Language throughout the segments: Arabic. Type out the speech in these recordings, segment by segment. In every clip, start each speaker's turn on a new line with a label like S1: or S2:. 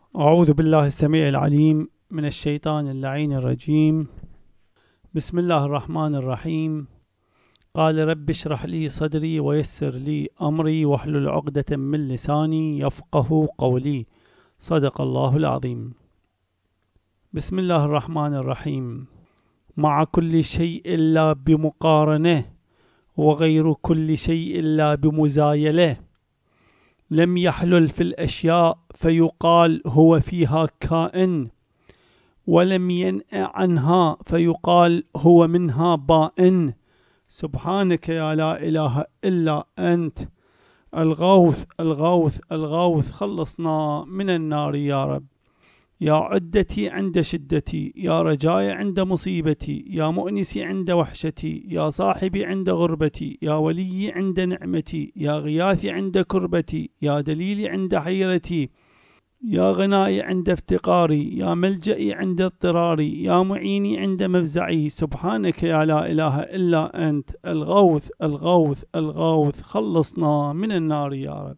S1: أعوذ بالله السميع العليم من الشيطان اللعين الرجيم. بسم الله الرحمن الرحيم. قال رب اشرح لي صدري ويسر لي أمري واحلل عقدة من لساني يفقه قولي. صدق الله العظيم. بسم الله الرحمن الرحيم. مع كل شيء لا بمقارنة وغير كل شيء لا بمزايلة. لم يحلل في الأشياء فيقال هو فيها كائن، ولم ينأ عنها فيقال هو منها بائن. سبحانك يا لا إله إلا أنت. الغوث الغوث الغوث، خلصنا من النار يا رب. يا عدتي عند شدتي، يا رجاي عند مصيبتي، يا مؤنسي عند وحشتي، يا صاحبي عند غربتي، يا ولي عند نعمتي، يا غياثي عند كربتي، يا دليلي عند حيرتي، يا غنائي عند افتقاري، يا ملجئي عند اضطراري، يا معيني عند مفزعي. سبحانك يا لا إله إلا أنت. الغوث الغوث الغوث، خلصنا من النار يا رب.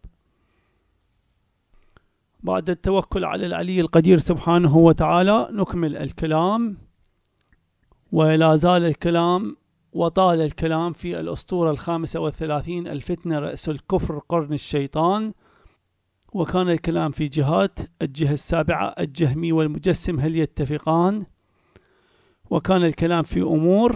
S1: بعد التوكل على العلي القدير سبحانه وتعالى نكمل الكلام، ولا زال الكلام وطال الكلام في الأسطورة 35 الفتنة رأس الكفر قرن الشيطان. وكان الكلام في جهات: الجهة السابعة الجهمي والمجسم هل يتفقان؟ وكان الكلام في أمور،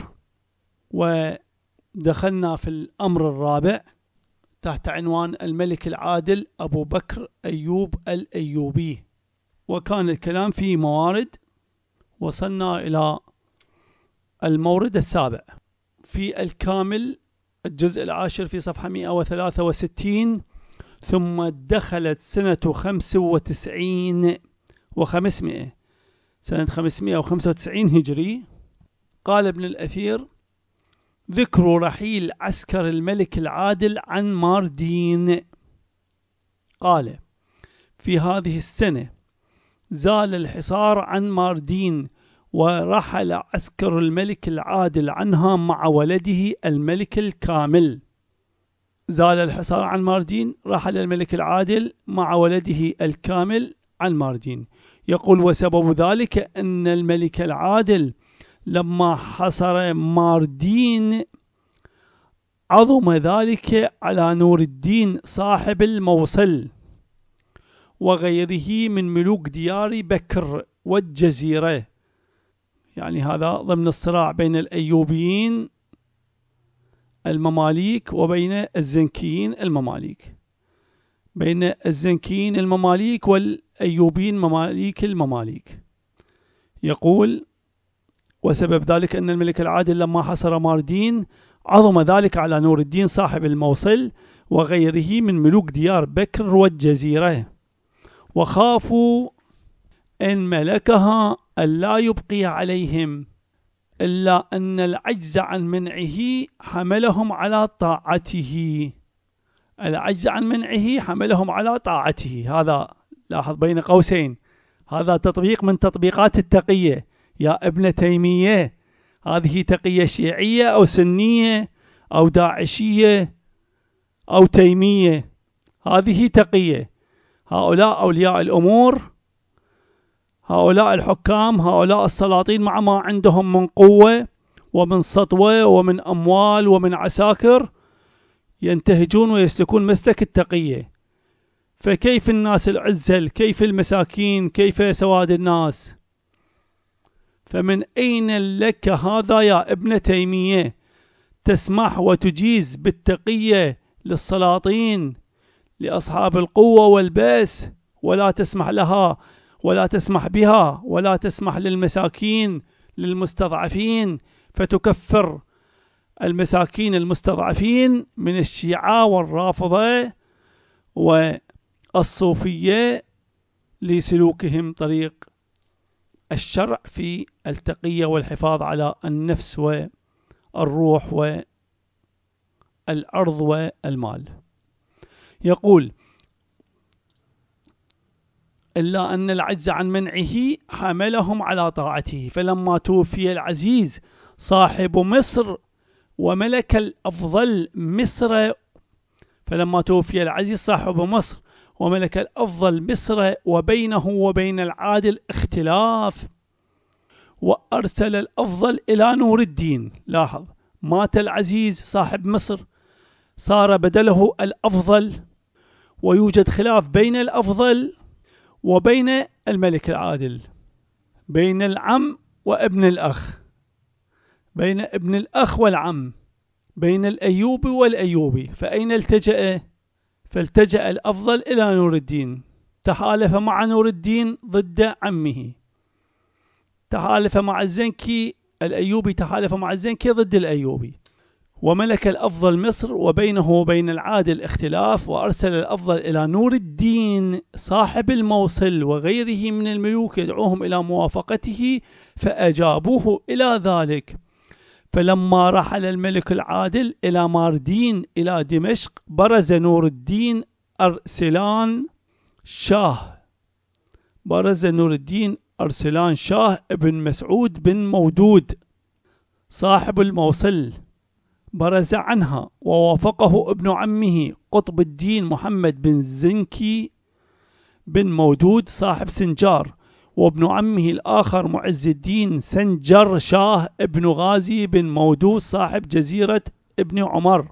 S1: ودخلنا في الأمر الرابع تحت عنوان الملك العادل أبو بكر أيوب الأيوبي. وكان الكلام في موارد، وصلنا إلى المورد السابع في الكامل الجزء العاشر في صفحة 163. ثم دخلت سنة 95 و500، سنة 595 هجري. قال ابن الأثير: ذكر رحيل عسكر الملك العادل عن ماردين. قال: في هذه السنة زال الحصار عن ماردين، ورحل عسكر الملك العادل عنها مع ولده الملك الكامل. زال الحصار عن ماردين، رحل الملك العادل مع ولده الكامل عن ماردين. يقول: وسبب ذلك أن الملك العادل لما حصر ماردين عظم ذلك على نور الدين صاحب الموصل وغيره من ملوك ديار بكر والجزيرة. يعني هذا ضمن الصراع بين الأيوبيين المماليك وبين الزنكيين المماليك، بين الزنكيين المماليك والأيوبيين مماليك المماليك. يقول: وسبب ذلك أن الملك العادل لما حصر ماردين عظم ذلك على نور الدين صاحب الموصل وغيره من ملوك ديار بكر والجزيرة، وخافوا إن ملكها ألا يبقي عليهم، إلا أن العجز عن منعه حملهم على طاعته. العجز عن منعه حملهم على طاعته. هذا لاحظ بين قوسين، هذا تطبيق من تطبيقات التقية يا ابن تيمية. هذه تقية شيعية أو سنية أو داعشية أو تيمية، هذه تقية. هؤلاء أولياء الأمور، هؤلاء الحكام، هؤلاء السلاطين، مع ما عندهم من قوة ومن سطوة ومن أموال ومن عساكر، ينتهجون ويسلكون مسلك التقية. فكيف الناس العزل؟ كيف المساكين؟ كيف سواد الناس؟ فمن أين لك هذا يا ابن تيمية تسمح وتجيز بالتقية للسلاطين لأصحاب القوة والبأس، ولا تسمح لها ولا تسمح بها، ولا تسمح للمساكين للمستضعفين، فتكفر المساكين المستضعفين من الشيعة والرافضة والصوفية لسلوكهم طريق الشرع في التقية والحفاظ على النفس والروح والأرض والمال. يقول: إلا أن العجز عن منعه حملهم على طاعته. فلما توفي العزيز صاحب مصر وملك الأفضل مصر، فلما توفي العزيز صاحب مصر وملك الأفضل مصر وبينه وبين العادل اختلاف، وأرسل الأفضل إلى نور الدين. لاحظ، مات العزيز صاحب مصر، صار بدله الأفضل، ويوجد خلاف بين الأفضل وبين الملك العادل، بين العم وابن الأخ، بين ابن الأخ والعم، بين الأيوبي والأيوبي. فأين التجأ؟ فالتجأ الأفضل إلى نور الدين، تحالف مع نور الدين ضد عمه، تحالف مع الزنكي، الأيوبي تحالف مع الزنكي ضد الأيوبي. وملك الأفضل مصر وبينه وبين العادل اختلاف، وأرسل الأفضل إلى نور الدين صاحب الموصل وغيره من الملوك يدعوهم إلى موافقته، فأجابوه إلى ذلك. فلما رحل الملك العادل إلى ماردين إلى دمشق، برز نور الدين أرسلان شاه، برز نور الدين أرسلان شاه ابن مسعود بن مودود صاحب الموصل، برز عنها، ووافقه ابن عمه قطب الدين محمد بن زنكي بن مودود صاحب سنجار، وابن عمه الآخر معز الدين سنجر شاه ابن غازي بن مودود صاحب جزيرة ابن عمر.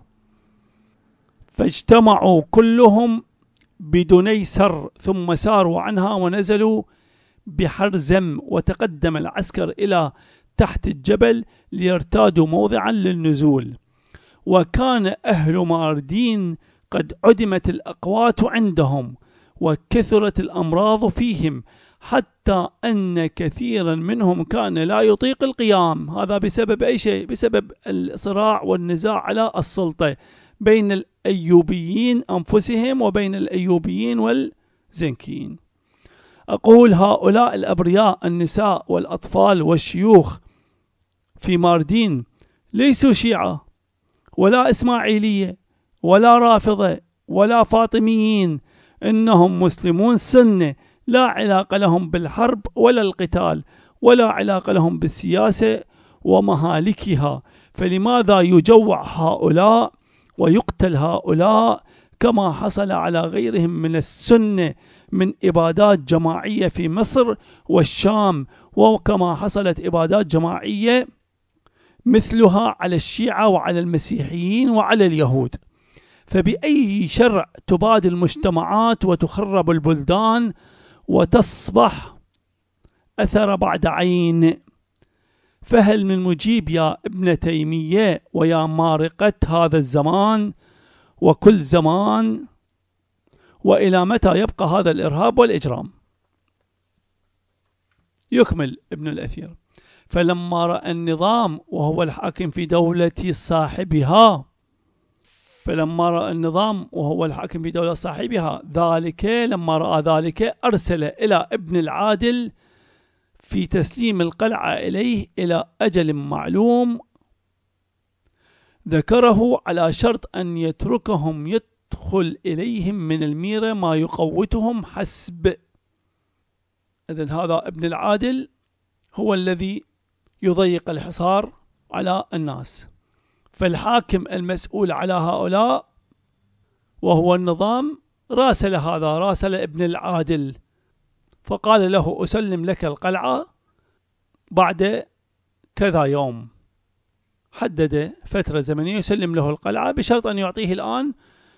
S1: فاجتمعوا كلهم بدنيسر، ثم ساروا عنها ونزلوا بحرزم، وتقدم العسكر إلى تحت الجبل ليرتادوا موضعا للنزول. وكان أهل ماردين قد عدمت الأقوات عندهم، وكثرت الأمراض فيهم، حتى أن كثيرا منهم كان لا يطيق القيام. هذا بسبب أي شيء؟ بسبب الصراع والنزاع على السلطة بين الأيوبيين أنفسهم وبين الأيوبيين والزنكيين. أقول هؤلاء الأبرياء النساء والأطفال والشيوخ في ماردين ليسوا شيعة ولا إسماعيلية ولا رافضة ولا فاطميين، إنهم مسلمون سنة، لا علاقة لهم بالحرب ولا القتال، ولا علاقة لهم بالسياسة ومهالكها. فلماذا يجوع هؤلاء ويقتل هؤلاء كما حصل على غيرهم من السنة من إبادات جماعية في مصر والشام، وكما حصلت إبادات جماعية مثلها على الشيعة وعلى المسيحيين وعلى اليهود؟ فبأي شرع تباد المجتمعات وتخرب البلدان وتصبح أثر بعد عين؟ فهل من مجيب يا ابن تيمية ويا مارقة هذا الزمان وكل زمان؟ وإلى متى يبقى هذا الإرهاب والإجرام؟ يكمل ابن الأثير: فلما رأى النظام وهو الحاكم في دولة صاحبها، فلما رأى النظام وهو الحاكم في دولة صاحبها ذلك، لما رأى ذلك أرسل إلى ابن العادل في تسليم القلعة إليه إلى أجل معلوم ذكره، على شرط أن يتركهم يدخل إليهم من الميرة ما يقوتهم حسب. إذن هذا ابن العادل هو الذي يضيق الحصار على الناس، فالحاكم المسؤول على هؤلاء وهو النظام راسل هذا، راسل ابن العادل، فقال له أسلم لك القلعة بعد كذا يوم، حدد فترة زمنية يسلم له القلعة بشرط أن يعطيه الآن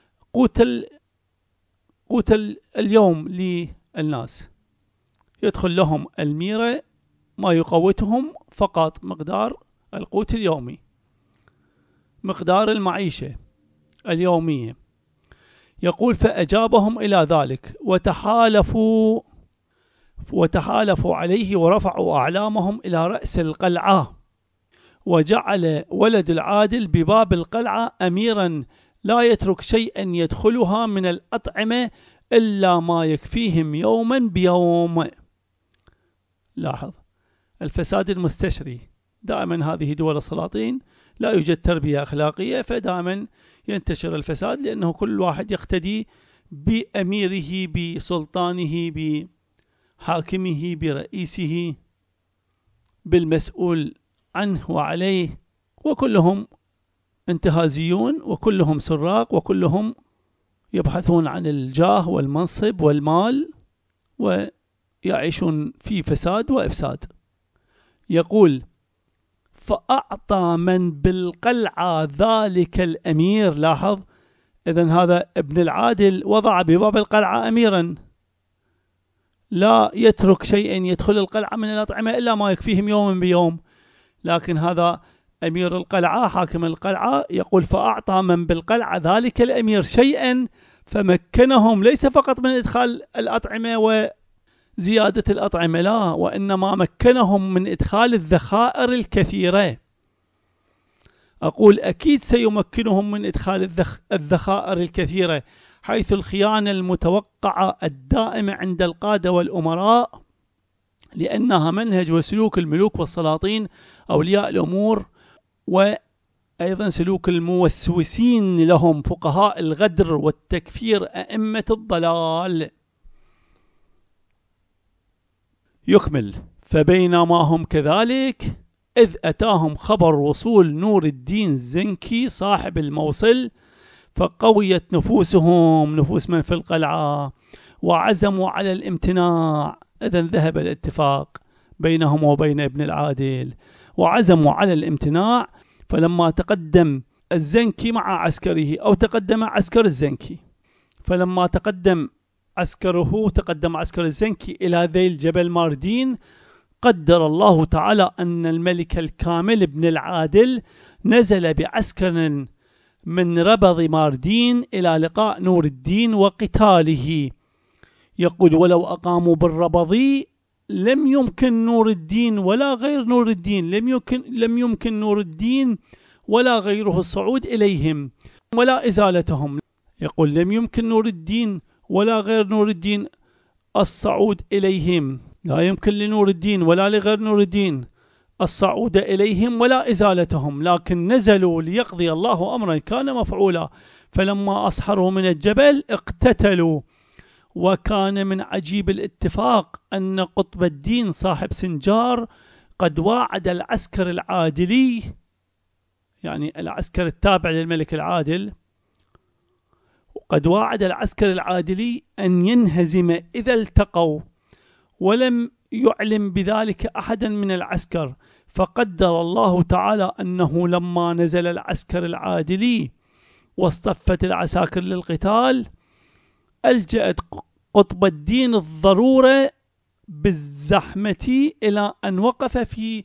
S1: قوت اليوم للناس، يدخل لهم الميرة ما يقوتهم فقط، مقدار القوت اليومي، مقدار المعيشة اليومية. يقول: فأجابهم إلى ذلك وتحالفوا عليه، ورفعوا أعلامهم إلى رأس القلعة، وجعل ولد العادل بباب القلعة أميرا لا يترك شيئا يدخلها من الأطعمة إلا ما يكفيهم يوما بيوم. لاحظ الفساد المستشري، دائما هذه دول السلاطين لا يوجد تربية أخلاقية، فدائما ينتشر الفساد، لأنه كل واحد يقتدي بأميره، بسلطانه، بحاكمه، برئيسه، بالمسؤول عنه وعليه، وكلهم انتهازيون، وكلهم سراق، وكلهم يبحثون عن الجاه والمنصب والمال ويعيشون في فساد وإفساد. يقول: فأعطى من بالقلعة ذلك الأمير. لاحظ، إذن هذا ابن العادل وضع بباب القلعة أميرا، لا يترك شيئا يدخل القلعة من الأطعمة إلا ما يكفيهم يوما بيوم، لكن هذا أمير القلعة حاكم القلعة يقول: فأعطى من بالقلعة ذلك الأمير شيئا فمكنهم ليس فقط من إدخال الأطعمة وزيادة الأطعمة، لا، وإنما مكنهم من إدخال الذخائر الكثيرة. أقول أكيد سيمكنهم من إدخال الذخائر الكثيرة، حيث الخيانة المتوقعة الدائمة عند القادة والأمراء، لأنها منهج وسلوك الملوك والسلاطين أولياء الأمور، وأيضا سلوك الموسوسين لهم فقهاء الغدر والتكفير أئمة الضلال. يكمل: فبينما هم كذلك إذ أتاهم خبر وصول نور الدين الزنكي صاحب الموصل، فقويت نفوسهم، نفوس من في القلعة، وعزموا على الامتناع. إذن ذهب الاتفاق بينهم وبين ابن العادل، وعزموا على الامتناع. فلما تقدم الزنكي مع عسكره، أو تقدم عسكر الزنكي، فلما تقدم عسكر الزنكي إلى ذيل جبل ماردين، قدر الله تعالى أن الملك الكامل ابن العادل نزل بعسكر من ربض ماردين إلى لقاء نور الدين وقتاله. يقول: ولو أقاموا بالربض لم يمكن نور الدين ولا غير نور الدين، لم يمكن نور الدين ولا غيره الصعود إليهم ولا إزالتهم. يقول: لم يمكن نور الدين ولا غير نور الدين الصعود إليهم، لا يمكن لنور الدين ولا لغير نور الدين الصعود إليهم ولا إزالتهم، لكن نزلوا ليقضي الله أمرا كان مفعولا. فلما أصحروا من الجبل اقتتلوا. وكان من عجيب الاتفاق أن قطب الدين صاحب سنجار قد واعد العسكر العادلي، يعني العسكر التابع للملك العادل، قد واعد العسكر العادلي أن ينهزم إذا التقوا، ولم يعلم بذلك أحدا من العسكر. فقدر الله تعالى أنه لما نزل العسكر العادلي واصطفت العساكر للقتال، ألجأت قطب الدين الضرورة بالزحمة إلى أن وقف في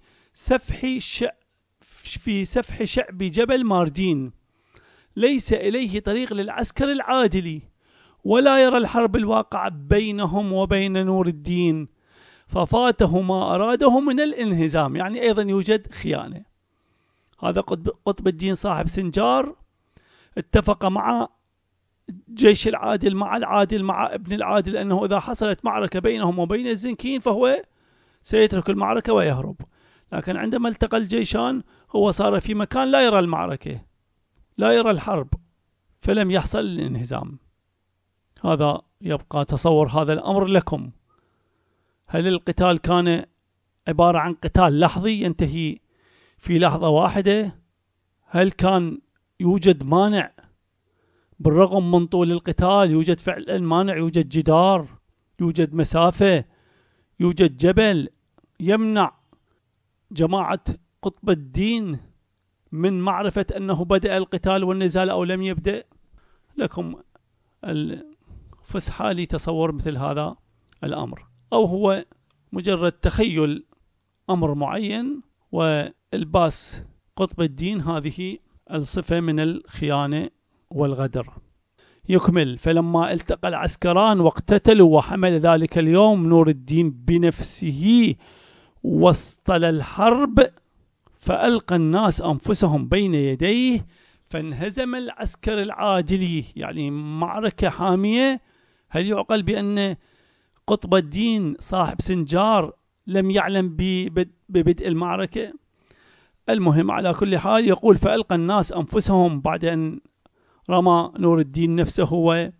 S1: سفح شعب جبل ماردين، ليس إليه طريق للعسكر العادلي، ولا يرى الحرب الواقعة بينهم وبين نور الدين، ففاته ما أراده من الانهزام. يعني أيضا يوجد خيانة. هذا قطب الدين صاحب سنجار اتفق مع جيش العادل، مع ابن العادل، أنه إذا حصلت معركة بينهم وبين الزنكيين فهو سيترك المعركة ويهرب. لكن عندما التقى الجيشان هو صار في مكان لا يرى المعركة، لا يرى الحرب، فلم يحصل الانهزام. هذا يبقى تصور هذا الأمر لكم. هل القتال كان عبارة عن قتال لحظي ينتهي في لحظة واحدة؟ هل كان يوجد مانع بالرغم من طول القتال؟ يوجد فعلا مانع، يوجد جدار، يوجد مسافة، يوجد جبل يمنع جماعة قطب الدين من معرفة أنه بدأ القتال والنزال أو لم يبدأ؟ لكم الفسحة لتصور مثل هذا الأمر، أو هو مجرد تخيل أمر معين والباس قطب الدين هذه الصفة من الخيانة والغدر. يكمل: فلما التقى العسكران واقتتلوا، وحمل ذلك اليوم نور الدين بنفسه وسط الحرب، فألقى الناس أنفسهم بين يديه، فانهزم العسكر العادلي. يعني معركة حامية. هل يعقل بأن قطب الدين صاحب سنجار لم يعلم ببدء المعركة؟ المهم، على كل حال، يقول: فألقى الناس أنفسهم، بعد أن رمى نور الدين نفسه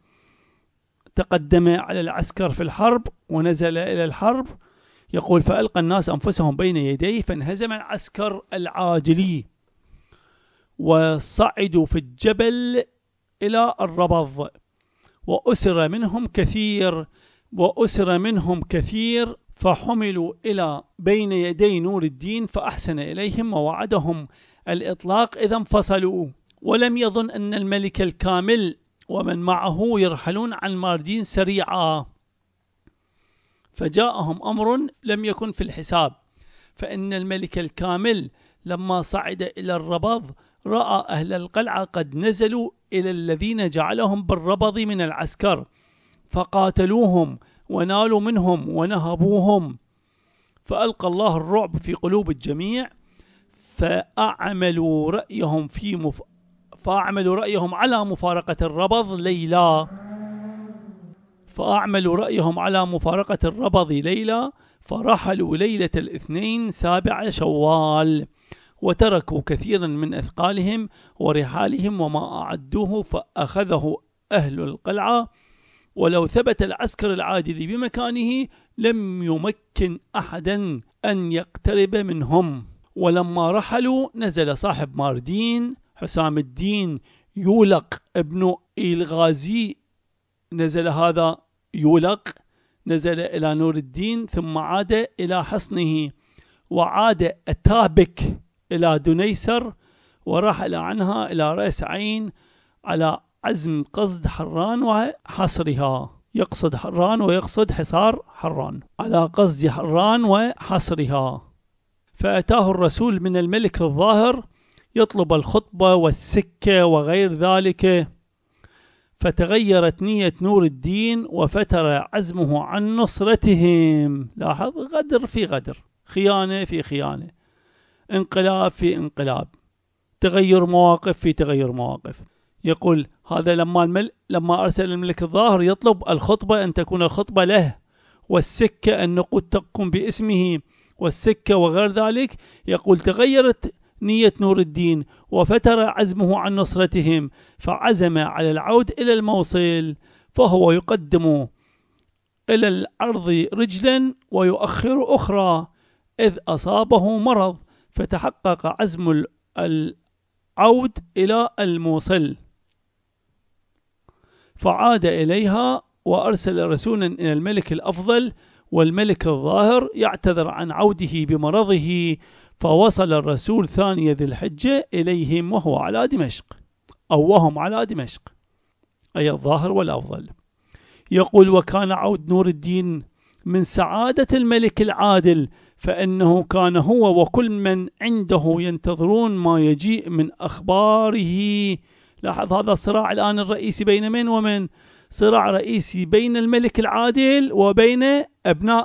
S1: وتقدم على العسكر في الحرب ونزل إلى الحرب، يقول: فألقى الناس أنفسهم بين يديه، فانهزم العسكر العادلي وصعدوا في الجبل إلى الربض، وأسر منهم كثير فحملوا إلى بين يدي نور الدين فأحسن إليهم ووعدهم الإطلاق إذا انفصلوا، ولم يظن أن الملك الكامل ومن معه يرحلون عن ماردين سريعا، فجاءهم أمر لم يكن في الحساب، فإن الملك الكامل لما صعد إلى الربض رأى أهل القلعة قد نزلوا إلى الذين جعلهم بالربض من العسكر فقاتلوهم ونالوا منهم ونهبوهم، فألقى الله الرعب في قلوب الجميع فأعملوا رأيهم على مفارقة الربض ليلة فرحلوا ليلة الاثنين 7 شوال، وتركوا كثيرا من أثقالهم ورحالهم وما أعدوه فأخذه أهل القلعة، ولو ثبت العسكر العادل بمكانه لم يمكن أحدا أن يقترب منهم. ولما رحلوا نزل صاحب ماردين حسام الدين يولق ابن الغازي، نزل هذا يولق نزل إلى نور الدين ثم عاد إلى حصنه، وعاد أتابك إلى دنيسر ورحل عنها إلى رأس عين على عزم قصد حران وحصرها، يقصد حران ويقصد حصار حران، على قصد حران وحصرها. فأتاه الرسول من الملك الظاهر يطلب الخطبة والسكة وغير ذلك، فتغيرت نية نور الدين وفتر عزمه عن نصرتهم. لاحظ، غدر في غدر، خيانة في خيانة، انقلاب في انقلاب، تغير مواقف في تغير مواقف. يقول هذا لما أرسل الملك الظاهر يطلب الخطبة أن تكون الخطبة له، والسكة النقود تكون باسمه، والسكة وغير ذلك. يقول تغيرت نية نور الدين وفتر عزمه عن نصرتهم فعزم على العود إلى الموصل، فهو يقدم إلى الأرض رجلا ويؤخر أخرى إذ أصابه مرض، فتحقق عزم العود إلى الموصل فعاد إليها، وأرسل رسولا إلى الملك الأفضل والملك الظاهر يعتذر عن عوده بمرضه، فوصل الرسول 2 ذي الحجة إليهم وهم على دمشق، أي الظاهر والأفضل. يقول وكان عود نور الدين من سعادة الملك العادل، فإنه كان هو وكل من عنده ينتظرون ما يجيء من أخباره. لاحظ هذا الصراع الآن الرئيسي بين من ومن؟ صراع رئيسي بين الملك العادل وبين أبناء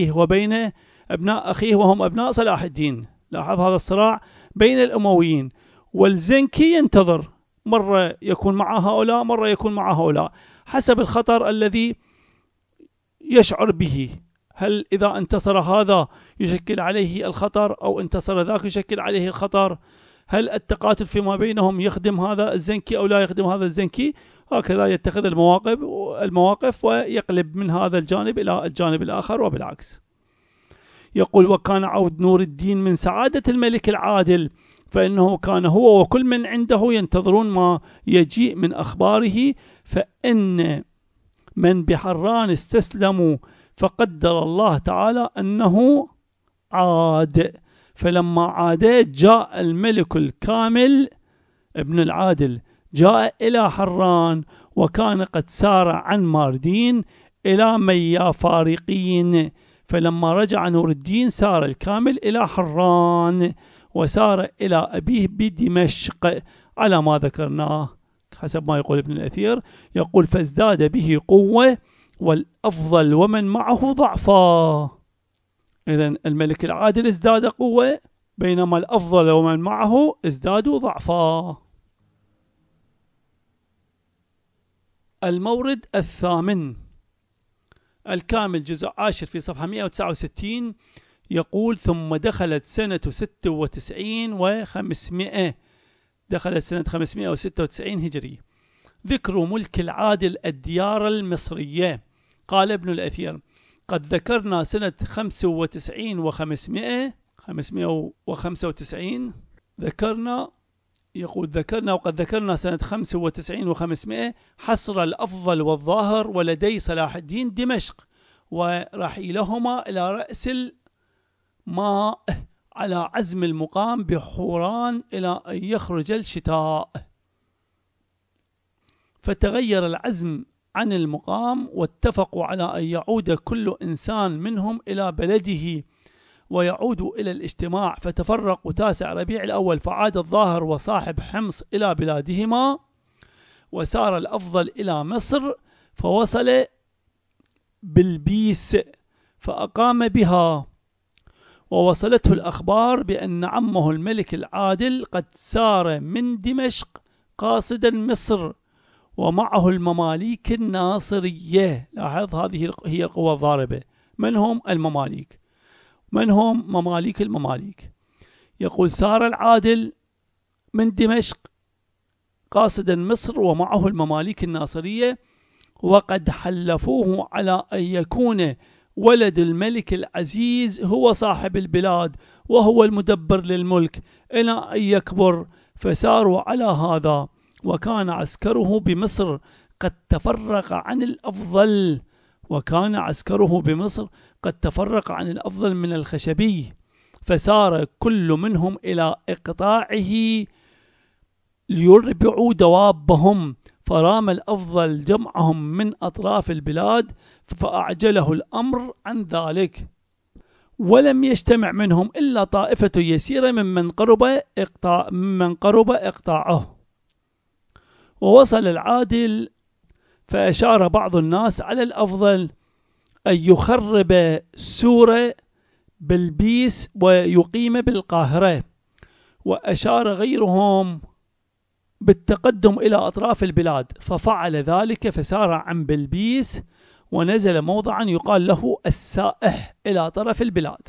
S1: أخيه وهم أبناء صلاح الدين. لاحظ هذا الصراع بين الأمويين، والزنكي ينتظر، مرة يكون مع هؤلاء مرة يكون مع هؤلاء حسب الخطر الذي يشعر به. هل إذا انتصر هذا يشكل عليه الخطر أو انتصر ذاك يشكل عليه الخطر؟ هل التقاتل فيما بينهم يخدم هذا الزنكي أو لا يخدم هذا الزنكي؟ هكذا يتخذ المواقف ويقلب من هذا الجانب إلى الجانب الآخر وبالعكس. يقول وكان عود نور الدين من سعادة الملك العادل، فإنه كان هو وكل من عنده ينتظرون ما يجيء من أخباره، فإن من بحران استسلموا فقدر الله تعالى أنه عاد. فلما عاد جاء الملك الكامل ابن العادل جاء إلى حران، وكان قد سار عن ماردين إلى ميا فارقين. فلما رجع نور الدين سار الكامل إلى حران وسار إلى أبيه بدمشق على ما ذكرناه حسب ما يقول ابن الأثير. يقول فازداد به قوة والأفضل ومن معه ضعفا. إذن الملك العادل ازداد قوة بينما الأفضل ومن معه ازدادوا ضعفا. المورد الثامن الكامل جزء 10 في صفحة 169 يقول ثم دخلت سنة 96 و500، دخلت سنة 596 هجري، ذكر ملك العادل الديار المصرية. قال ابن الأثير قد ذكرنا سنة 95 و500 595 ذكرنا يقول ذكرنا وقد ذكرنا سنة 95 و500 حصر الأفضل والظاهر ولدي صلاح الدين دمشق ورحيلهما إلى رأس الماء على عزم المقام بحوران إلى أن يخرج الشتاء. فتغير العزم عن المقام واتفقوا على أن يعود كل إنسان منهم إلى بلده ويعود إلى الاجتماع. فتفرقوا 9 ربيع الأول، فعاد الظاهر وصاحب حمص إلى بلادهما، وسار الأفضل إلى مصر فوصل بلبيس فأقام بها، ووصلته الأخبار بأن عمه الملك العادل قد سار من دمشق قاصدا مصر ومعه المماليك الناصرية. لاحظ هذه هي القوى الضاربة. من هم المماليك؟ من هم مماليك المماليك؟ يقول سار العادل من دمشق قاصدا مصر ومعه المماليك الناصرية، وقد حلفوه على أن يكون ولد الملك العزيز هو صاحب البلاد وهو المدبر للملك إلى أن يكبر، فساروا على هذا. وكان عسكره بمصر قد تفرق عن الأفضل، وكان عسكره بمصر قد تفرق عن الأفضل من الخشبي، فسار كل منهم إلى إقطاعه ليربعوا دوابهم، فرام الأفضل جمعهم من أطراف البلاد فأعجله الأمر عن ذلك، ولم يجتمع منهم إلا طائفة يسيرة ممن قرب إقطاعه. ووصل العادل فأشار بعض الناس على الأفضل أن يخرب سور بلبيس ويقيم بالقاهرة، وأشار غيرهم بالتقدم إلى أطراف البلاد، ففعل ذلك فسار عن بلبيس ونزل موضعا يقال له السائح إلى طرف البلاد.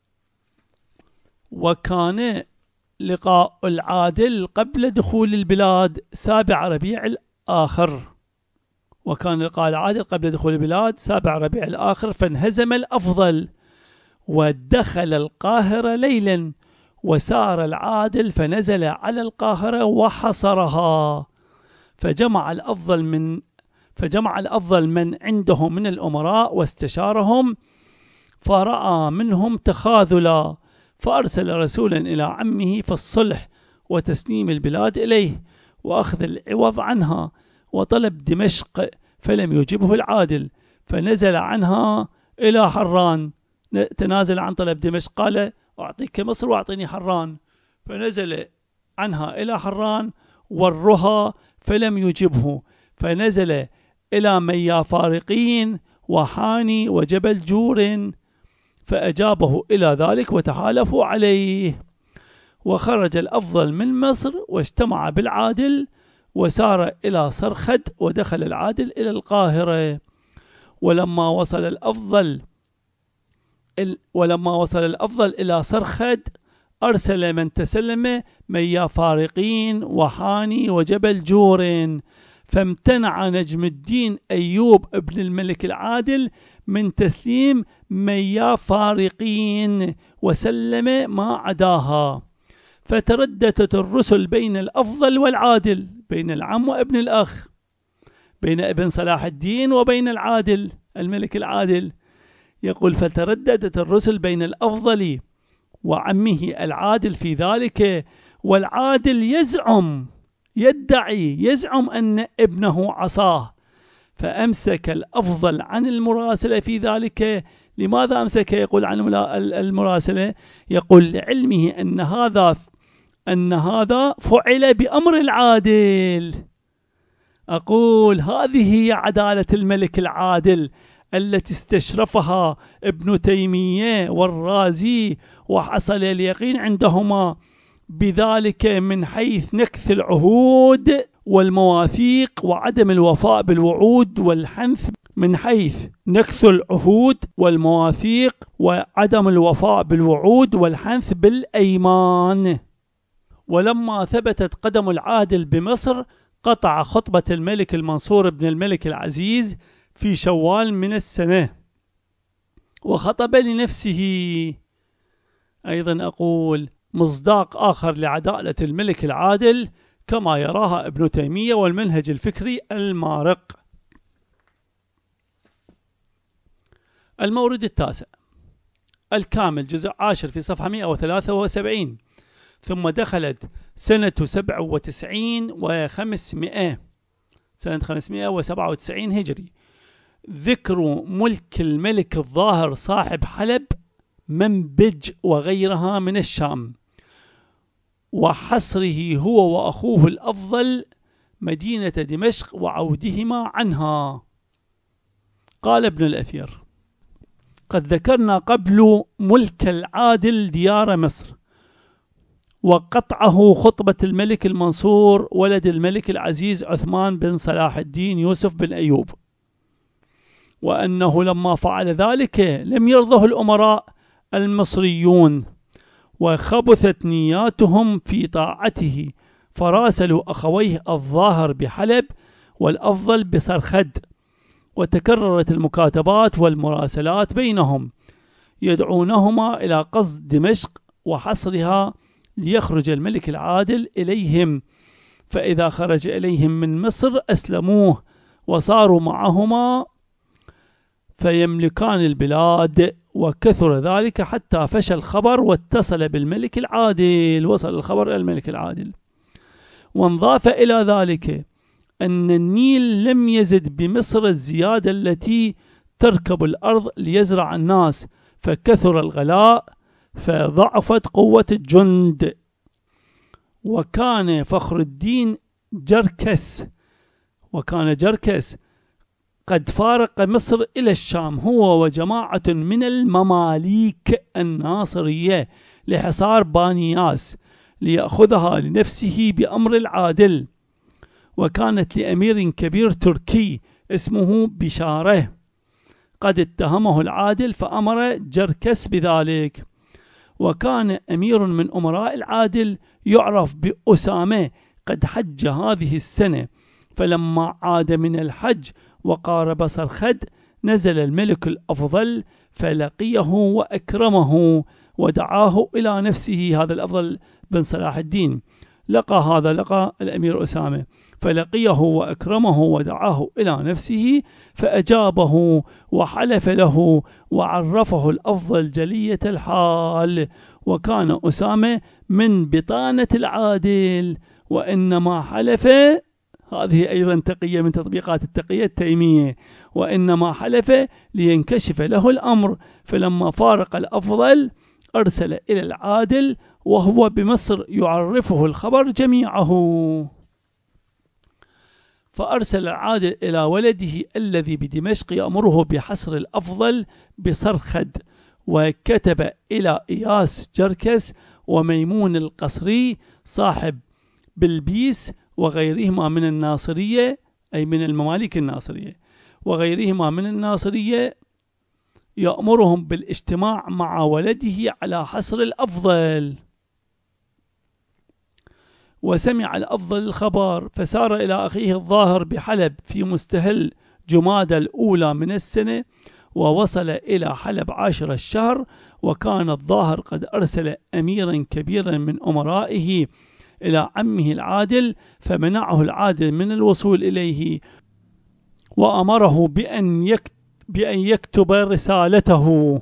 S1: وكان لقاء العادل قبل دخول البلاد 7 ربيع الآخر، وكان لقاء العادل قبل دخول البلاد 7 ربيع الآخر، فانهزم الأفضل ودخل القاهرة ليلا، وسار العادل فنزل على القاهرة وحصرها، فجمع الأفضل من عنده من الأمراء واستشارهم، فرأى منهم تخاذلا، فأرسل رسولا إلى عمه في الصلح وتسليم البلاد إليه وأخذ العوض عنها، وطلب دمشق فلم يجبه العادل، فنزل عنها إلى حران، تنازل عن طلب دمشق، قال أعطيك مصر وأعطيني حران، فنزل عنها إلى حران والرها فلم يجبه، فنزل إلى ميا فارقين وحاني وجبل جور فأجابه إلى ذلك وتحالفوا عليه. وخرج الأفضل من مصر واجتمع بالعادل وسار إلى صرخد، ودخل العادل إلى القاهرة. ولما وصل الأفضل إلى صرخد أرسل من تسلم ميا فارقين وحاني وجبل جور، فامتنع نجم الدين أيوب ابن الملك العادل من تسليم ميا فارقين وسلم ما عداها، فترددت الرسل بين الأفضل والعادل، بين العم وابن الأخ، بين ابن صلاح الدين وبين العادل الملك العادل. يقول فترددت الرسل بين الأفضل وعمه العادل في ذلك، والعادل يزعم أن ابنه عصاه، فأمسك الأفضل عن المراسلة في ذلك. لماذا أمسك؟ يقول عن المراسلة، يقول لعلمه أن هذا فعل بأمر العادل. أقول هذه هي عدالة الملك العادل التي استشرفها ابن تيمية والرازي، وحصل اليقين عندهما بذلك من حيث نكث العهود والمواثيق وعدم الوفاء بالوعود والحنث، من حيث نكث العهود والمواثيق وعدم الوفاء بالوعود والحنث بالأيمان. ولما ثبتت قدم العادل بمصر قطع خطبة الملك المنصور بن الملك العزيز في شوال من السنة، وخطب لنفسه. أيضا أقول مصداق آخر لعدالة الملك العادل كما يراها ابن تيمية والمنهج الفكري المارق. المورد التاسع الكامل جزء 10 في صفحة 173. ثم دخلت سنة 97 و500 سنة 597 هجري ذكر ملك الملك الظاهر صاحب حلب منبج وغيرها من الشام، وحصره هو وأخوه الأفضل مدينة دمشق وعودهما عنها. قال ابن الأثير: قد ذكرنا قبل ملك العادل ديار مصر، وقطعه خطبة الملك المنصور ولد الملك العزيز عثمان بن صلاح الدين يوسف بن أيوب، وأنه لما فعل ذلك لم يرضه الأمراء المصريون وخبثت نياتهم في طاعته، فراسلوا أخويه الظاهر بحلب والأفضل بسرخد، وتكررت المكاتبات والمراسلات بينهم يدعونهما إلى قصد دمشق وحصرها ليخرج الملك العادل إليهم، فإذا خرج إليهم من مصر أسلموه وصاروا معهما فيملكان البلاد. وكثر ذلك حتى فشى الخبر واتصل بالملك العادل، وصل الخبر إلى الملك العادل. وانضاف إلى ذلك أن النيل لم يزد بمصر الزيادة التي تركب الأرض ليزرع الناس، فكثر الغلاء فضعفت قوة الجند. وكان فخر الدين جركس قد فارق مصر إلى الشام هو وجماعة من المماليك الناصرية لحصار بانياس ليأخذها لنفسه بأمر العادل، وكانت لأمير كبير تركي اسمه بشاره قد اتهمه العادل فأمر جركس بذلك. وكان أمير من أمراء العادل يعرف بأسامة قد حج هذه السنة، فلما عاد من الحج وقارب سرخد نزل الملك الأفضل فلقيه وأكرمه ودعاه إلى نفسه. هذا الأفضل بن صلاح الدين لقى الأمير أسامة فلقيه وأكرمه ودعاه إلى نفسه فأجابه وحلف له وعرفه الأفضل جلية الحال. وكان أسامة من بطانة العادل، وإنما حلف، هذه أيضا تقية من تطبيقات التقية التيمية، وإنما حلف لينكشف له الأمر، فلما فارق الأفضل أرسل إلى العادل وهو بمصر يعرفه الخبر جميعه. فأرسل العادل إلى ولده الذي بدمشق يأمره بحصر الأفضل بسرخد، وكتب إلى إياس جركس وميمون القصري صاحب بلبيس وغيرهما من الناصرية، أي من المماليك الناصرية، وغيرهما من الناصرية يأمرهم بالاجتماع مع ولده على حصر الأفضل. وسمع الأفضل الخبر فسار إلى أخيه الظاهر بحلب في مستهل جمادى الأولى من السنة، ووصل إلى حلب 10 الشهر. وكان الظاهر قد أرسل أميرا كبيرا من أمرائه إلى عمه العادل، فمنعه العادل من الوصول إليه وأمره بأن يكتب رسالته،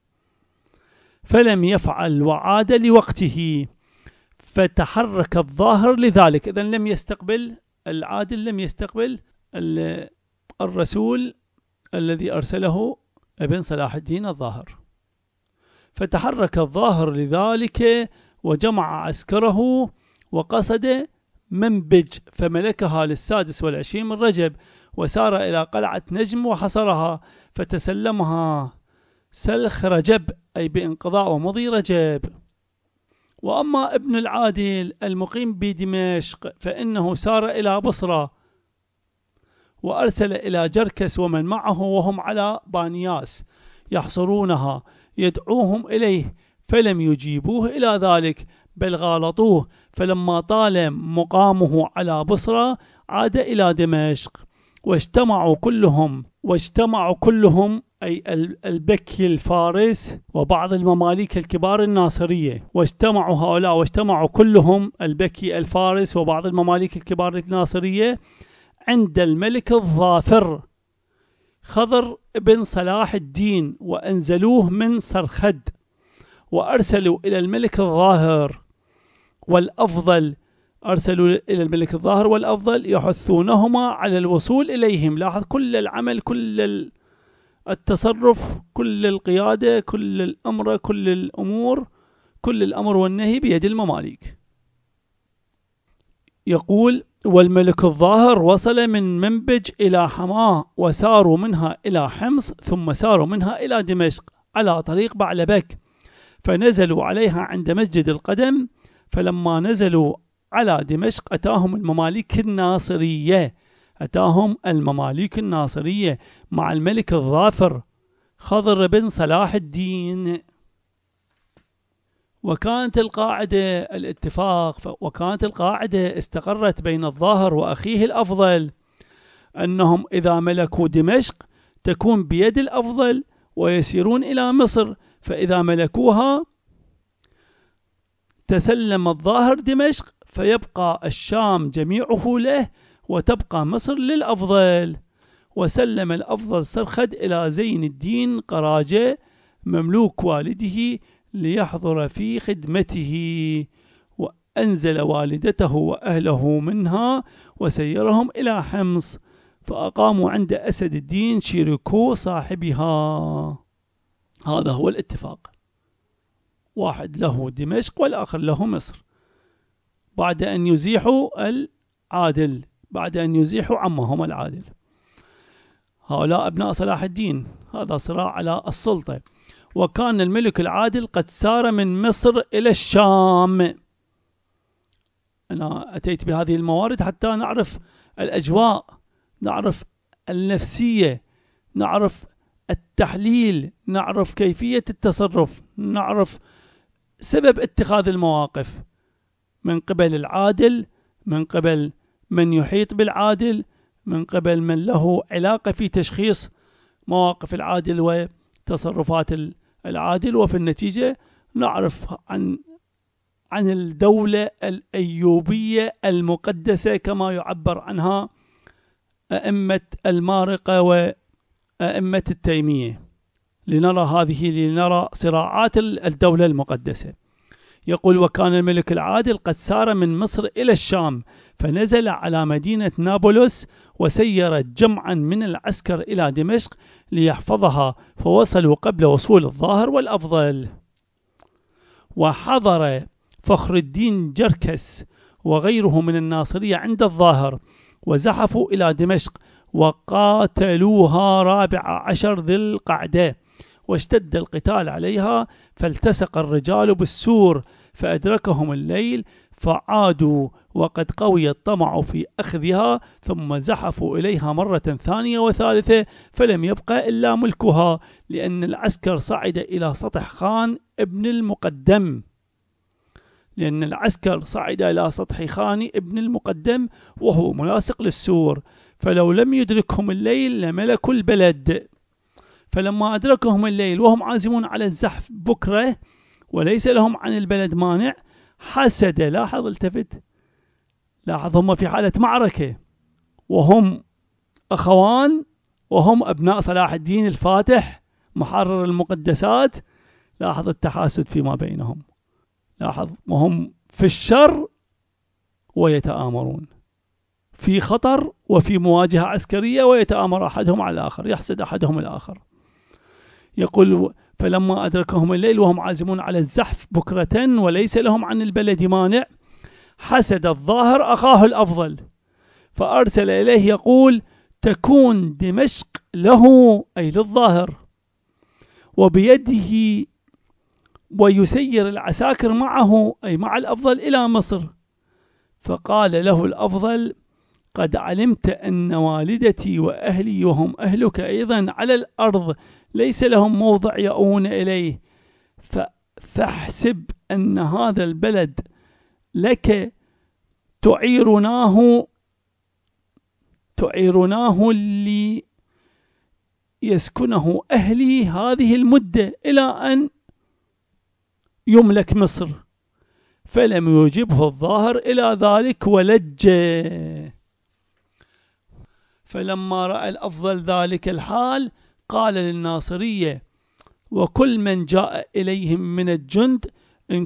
S1: فلم يفعل وعاد لوقته، فتحرك الظاهر لذلك. إذن لم يستقبل العادل، لم يستقبل الرسول الذي أرسله ابن صلاح الدين الظاهر، فتحرك الظاهر لذلك وجمع عسكره وقصد منبج فملكها لل26 من رجب، وسار إلى قلعة نجم وحصرها فتسلمها سلخ رجب، أي بانقضاء ومضي رجب. وأما ابن العادل المقيم بدمشق فإنه سار إلى بصرة وأرسل إلى جركس ومن معه وهم على بانياس يحصرونها يدعوهم إليه، فلم يجيبوه إلى ذلك بل غالطوه، فلما طال مقامه على بصرة عاد إلى دمشق، واجتمعوا كلهم أي البكي الفارس وبعض المماليك الكبار الناصرية، واجتمعوا كلهم البكي الفارس وبعض المماليك الكبار الناصرية عند الملك الظافر خضر بن صلاح الدين، وأنزلوه من سرخد، وأرسلوا إلى الملك الظاهر والأفضل يحثونهما على الوصول إليهم. لاحظ كل العمل، كل التصرف، كل القيادة، كل الأمر، كل الأمور، كل الأمر والنهي بيد المماليك. يقول: والملك الظاهر وصل من منبج إلى حماه، وساروا منها إلى حمص، ثم ساروا منها إلى دمشق على طريق بعلبك، فنزلوا عليها عند مسجد القدم. فلما نزلوا على دمشق أتاهم المماليك الناصرية مع الملك الظافر خضر بن صلاح الدين. وكانت القاعدة استقرت بين الظاهر وأخيه الأفضل أنهم إذا ملكوا دمشق تكون بيد الأفضل ويسيرون إلى مصر، فإذا ملكوها تسلم الظاهر دمشق، فيبقى الشام جميعه له، وتبقى مصر للأفضل. وسلم الأفضل سرخد إلى زين الدين قراجة مملوك والده ليحضر في خدمته، وأنزل والدته وأهله منها وسيرهم إلى حمص، فأقاموا عند أسد الدين شيركو صاحبها. هذا هو الاتفاق، واحد له دمشق والآخر له مصر، بعد أن يزيحوا عمهم العادل. هؤلاء أبناء صلاح الدين، هذا صراع على السلطة. وكان الملك العادل قد سار من مصر إلى الشام. أنا أتيت بهذه الموارد حتى نعرف الأجواء، نعرف النفسية، نعرف التحليل، نعرف كيفية التصرف، نعرف سبب اتخاذ المواقف من قبل العادل، من قبل من يحيط بالعادل، من قبل من له علاقة في تشخيص مواقف العادل وتصرفات العادل. وفي النتيجة نعرف عن الدولة الأيوبية المقدسة كما يعبر عنها أئمة المارقة وأئمة التيمية، لنرى صراعات الدولة المقدسة. يقول: وكان الملك العادل قد سار من مصر إلى الشام، فنزل على مدينة نابلس، وسير جمعا من العسكر إلى دمشق ليحفظها، فوصلوا قبل وصول الظاهر والأفضل. وحضر فخر الدين جركس وغيره من الناصرية عند الظاهر، وزحفوا إلى دمشق وقاتلوها 14 ذي القعدة، واشتد القتال عليها، فالتسق الرجال بالسور فأدركهم الليل، فعادوا وقد قوي الطمع في أخذها، ثم زحفوا إليها مرة ثانية وثالثة، فلم يبقى إلا ملكها، لأن العسكر صعد إلى سطح خان ابن المقدم، وهو ملاصق للسور، فلو لم يدركهم الليل لملكوا البلد. فلما أدركهم الليل وهم عازمون على الزحف بكرة وليس لهم عن البلد مانع، حسد. لاحظ هم في حالة معركة، وهم أخوان، وهم أبناء صلاح الدين الفاتح محرر المقدسات. لاحظ التحاسد فيما بينهم، لاحظ وهم في الشر ويتآمرون، في خطر وفي مواجهة عسكرية، ويتآمر أحدهم على الآخر، يحسد أحدهم الآخر. يقول: فلما أدركهم الليل وهم عازمون على الزحف بكرة وليس لهم عن البلد مانع، حسد الظاهر أخاه الأفضل، فأرسل إليه يقول: تكون دمشق له، أي للظاهر، وبيده، ويسير العساكر معه، أي مع الأفضل، إلى مصر. فقال له الأفضل: قد علمت أن والدتي وأهلي وهم أهلك أيضا على الأرض ليس لهم موضع يؤون إليه، فاحسب أن هذا البلد لك تعيرناه يسكنه أهلي هذه المدة إلى أن يملك مصر. فلم يجبه الظاهر إلى ذلك ولج. فلما رأى الأفضل ذلك الحال قال للناصرية وكل من جاء إليهم من الجند إن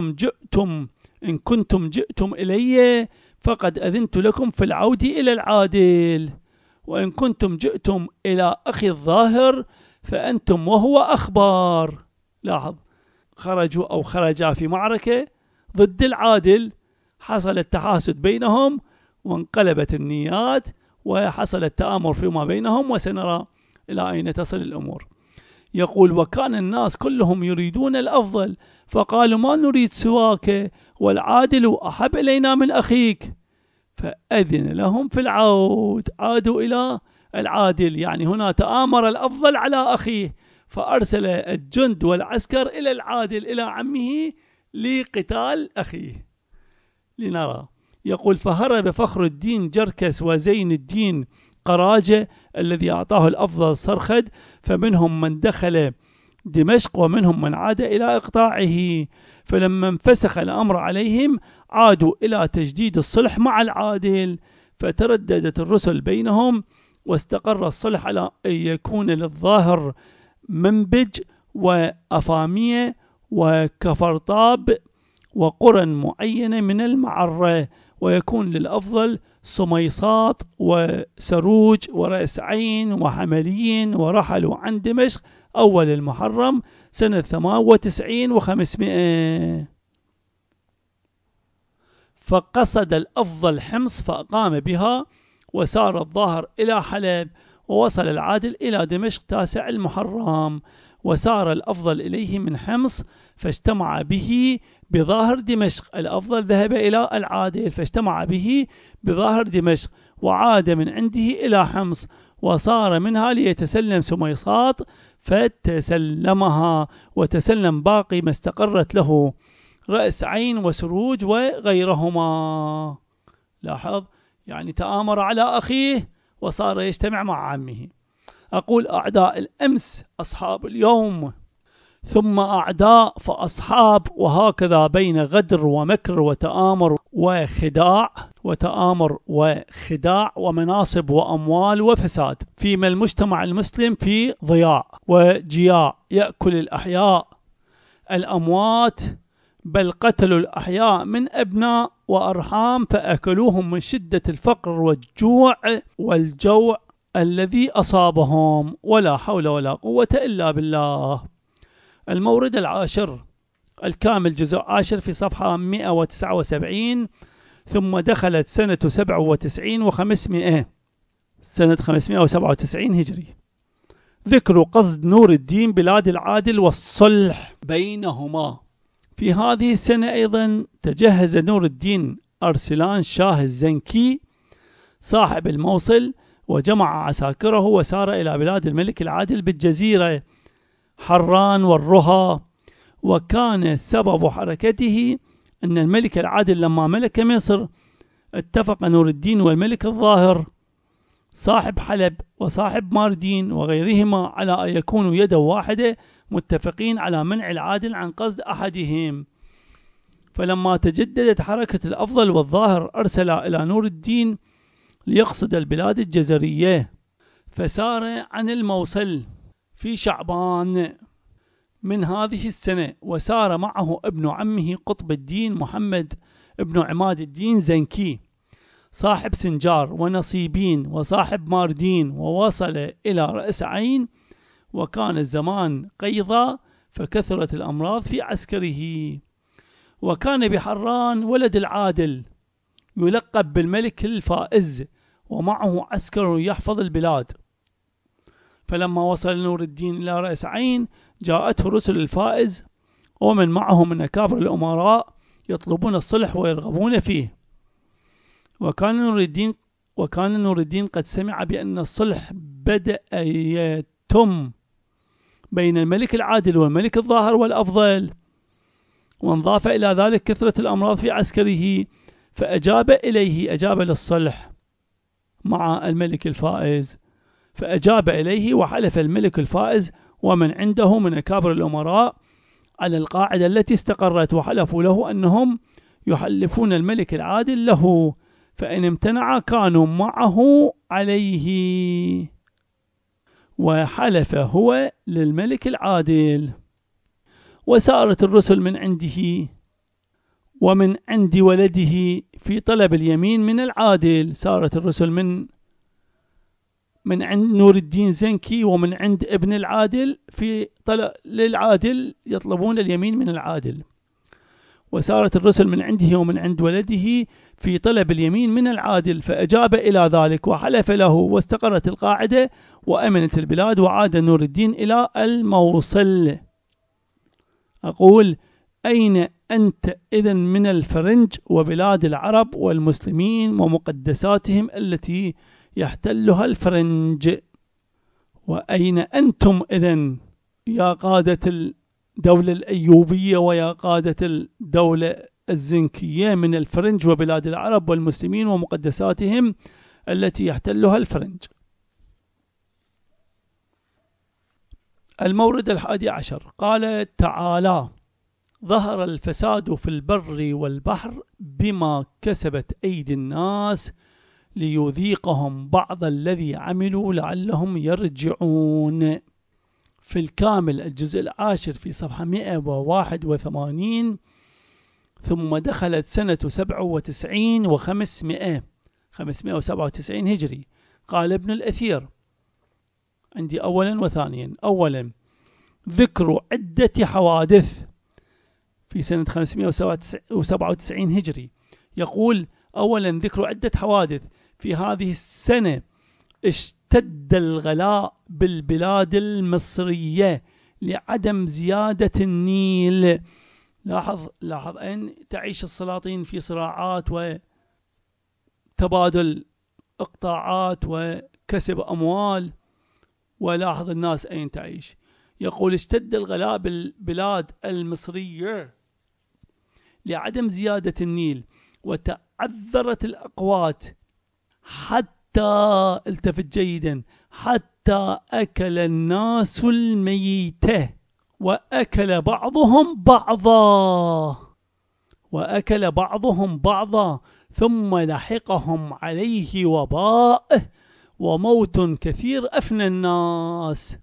S1: كنتم جئتم إلي فقد أذنت لكم في العود إلى العادل، وإن كنتم جئتم إلى أخي الظاهر فأنتم وهو أخبار. لاحظ، خرجا في معركة ضد العادل، حصل التحاسد بينهم وانقلبت النيات وحصل التآمر فيما بينهم، وسنرى إلى أين تصل الأمور. يقول وكان الناس كلهم يريدون الأفضل فقالوا ما نريد سواك والعادل أحب إلينا من أخيك، فأذن لهم في العود. عادوا إلى العادل، يعني هنا تآمر الأفضل على أخيه، فأرسل الجند والعسكر إلى العادل إلى عمه لقتال أخيه. لنرى. يقول فهرب فخر الدين جركس وزين الدين قراجة الذي أعطاه الأفضل صرخد، فمنهم من دخل دمشق ومنهم من عاد إلى إقطاعه. فلما انفسخ الأمر عليهم عادوا إلى تجديد الصلح مع العادل، فترددت الرسل بينهم واستقر الصلح على أن يكون للظاهر منبج وأفامية وكفرطاب وقرى معينة من المعرة، ويكون للأفضل سميصات وسروج ورأس عين وحمليين، ورحلوا عن دمشق أول المحرم سنة 98 و500. فقصد الأفضل حمص فأقام بها، وسار الظاهر إلى حلب، ووصل العادل إلى دمشق 9 المحرم، وسار الأفضل إليه من حمص فاجتمع به بظاهر دمشق. الأفضل ذهب إلى العادل فاجتمع به بظاهر دمشق، وعاد من عنده إلى حمص، وصار منها ليتسلم سميصات فتسلمها، وتسلم باقي ما استقرت له رأس عين وسروج وغيرهما. لاحظ، يعني تآمر على أخيه وصار يجتمع مع عمه. أقول أعداء الأمس أصحاب اليوم، ثم أعداء فأصحاب، وهكذا بين غدر ومكر وتآمر وخداع ومناصب وأموال وفساد، فيما المجتمع المسلم في ضياع وجياع، يأكل الأحياء الأموات، بل قتلوا الأحياء من أبناء وأرحام فأكلوهم من شدة الفقر والجوع الذي أصابهم، ولا حول ولا قوة إلا بالله. المورد العاشر الكامل جزء 10 في صفحة 179. ثم دخلت سنة 97 و500، سنة 597 هجري، ذكر قصد نور الدين بلاد العادل والصلح بينهما. في هذه السنة أيضا تجهز نور الدين أرسلان شاه الزنكي صاحب الموصل، وجمع عساكره وسار إلى بلاد الملك العادل بالجزيرة حران والرها. وكان سبب حركته أن الملك العادل لما ملك مصر اتفق نور الدين والملك الظاهر صاحب حلب وصاحب ماردين وغيرهما على أن يكونوا يدا واحدة متفقين على منع العادل عن قصد أحدهم. فلما تجددت حركة الأفضل والظاهر أرسل إلى نور الدين ليقصد البلاد الجزرية، فسار عن الموصل في شعبان من هذه السنة، وسار معه ابن عمه قطب الدين محمد ابن عماد الدين زنكي صاحب سنجار ونصيبين وصاحب ماردين، ووصل إلى رأس عين، وكان الزمان قيضا فكثرت الأمراض في عسكره. وكان بحران ولد العادل يلقب بالملك الفائز، ومعه عسكر يحفظ البلاد. فلما وصل نور الدين إلى رأس عين جاءته رسل الفائز ومن معه من أكابر الأمراء يطلبون الصلح ويرغبون فيه. وكان نور الدين قد سمع بأن الصلح بدأ يتم بين الملك العادل والملك الظاهر والأفضل، وانضاف إلى ذلك كثرة الأمراض في عسكره، أجاب للصلح مع الملك الفائز. فأجاب إليه وحلف الملك الفائز ومن عنده من أكابر الأمراء على القاعدة التي استقرت، وحلفوا له أنهم يحلفون الملك العادل له، فإن امتنع كانوا معه عليه. وحلف هو للملك العادل. وسارت الرسل من عنده ومن عند ولده في طلب اليمين من العادل. سارت الرسل من عند نور الدين زنكي ومن عند ابن العادل في طلب للعادل، يطلبون اليمين من العادل. وسارت الرسل من عنده ومن عند ولده في طلب اليمين من العادل، فأجاب إلى ذلك وحلف له، واستقرت القاعدة وأمنت البلاد، وعاد نور الدين إلى الموصل. أقول: أين أنت إذن من الفرنج وبلاد العرب والمسلمين ومقدساتهم التي يحتلها الفرنج؟ وأين أنتم إذن يا قادة الدولة الأيوبية ويا قادة الدولة الزنكية من الفرنج وبلاد العرب والمسلمين ومقدساتهم التي يحتلها الفرنج؟ المورد 11. قال تعالى: ظهر الفساد في البر والبحر بما كسبت أيدي الناس ليذيقهم بعض الذي عملوا لعلهم يرجعون. في الكامل الجزء 10 في صفحة 181. ثم دخلت سنة 97 و500 597 هجري. قال ابن الأثير عندي أولا وثانيا. أولا: ذكر عدة حوادث في سنة 597 هجري. يقول: أولا ذكر عدة حوادث في هذه السنة. اشتد الغلاء بالبلاد المصرية لعدم زيادة النيل. لاحظ أن تعيش السلاطين في صراعات وتبادل اقطاعات وكسب أموال، ولاحظ الناس أين تعيش. يقول: اشتد الغلاء بالبلاد المصرية لعدم زيادة النيل، وتعذرت الأقوات، حتى التفت جيدا، حتى أكل الناس الميتة، وأكل بعضهم بعضا، ثم لحقهم عليه وباء وموت كثير أفنى الناس.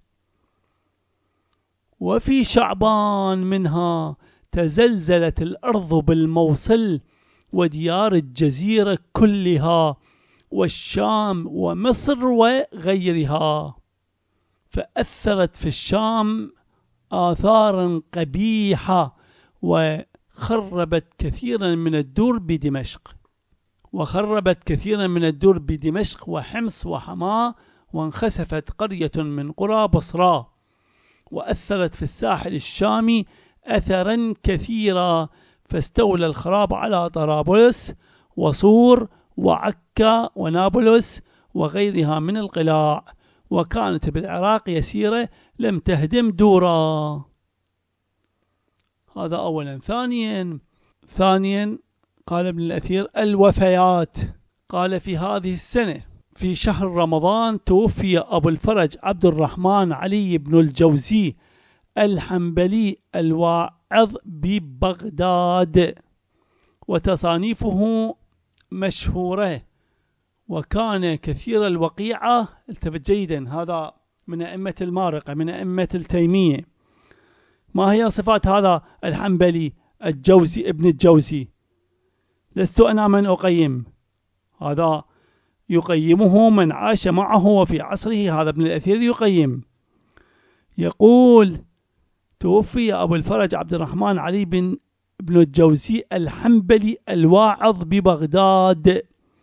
S1: وفي شعبان منها تزلزلت الأرض بالموصل وديار الجزيرة كلها والشام ومصر وغيرها، فأثرت في الشام آثارا قبيحة، وخربت كثيرا من الدور بدمشق وحمص وحماة، وانخسفت قرية من قرى بصرى، وأثرت في الساحل الشامي أثرا كثيرا، فاستولى الخراب على طرابلس وصور وعكا ونابلس وغيرها من القلاع، وكانت بالعراق يسيرة لم تهدم دورا. هذا أولا. ثانيا قال ابن الأثير: الوفيات. قال: في هذه السنة في شهر رمضان توفي أبو الفرج عبد الرحمن علي بن الجوزي الحنبلي الواعظ ببغداد، وتصانيفه مشهورة، وكان كثير الوقيعة. التفت جيدا، هذا من أئمة المارقة، من أئمة التيمية. ما هي صفات هذا الحنبلي الجوزي ابن الجوزي؟ لست أنا من أقيم، هذا يقيمه من عاش معه وفي عصره، هذا ابن الأثير يقيم. يقول: توفي أبو الفرج عبد الرحمن علي بن الجوزي الحنبلي الواعظ ببغداد،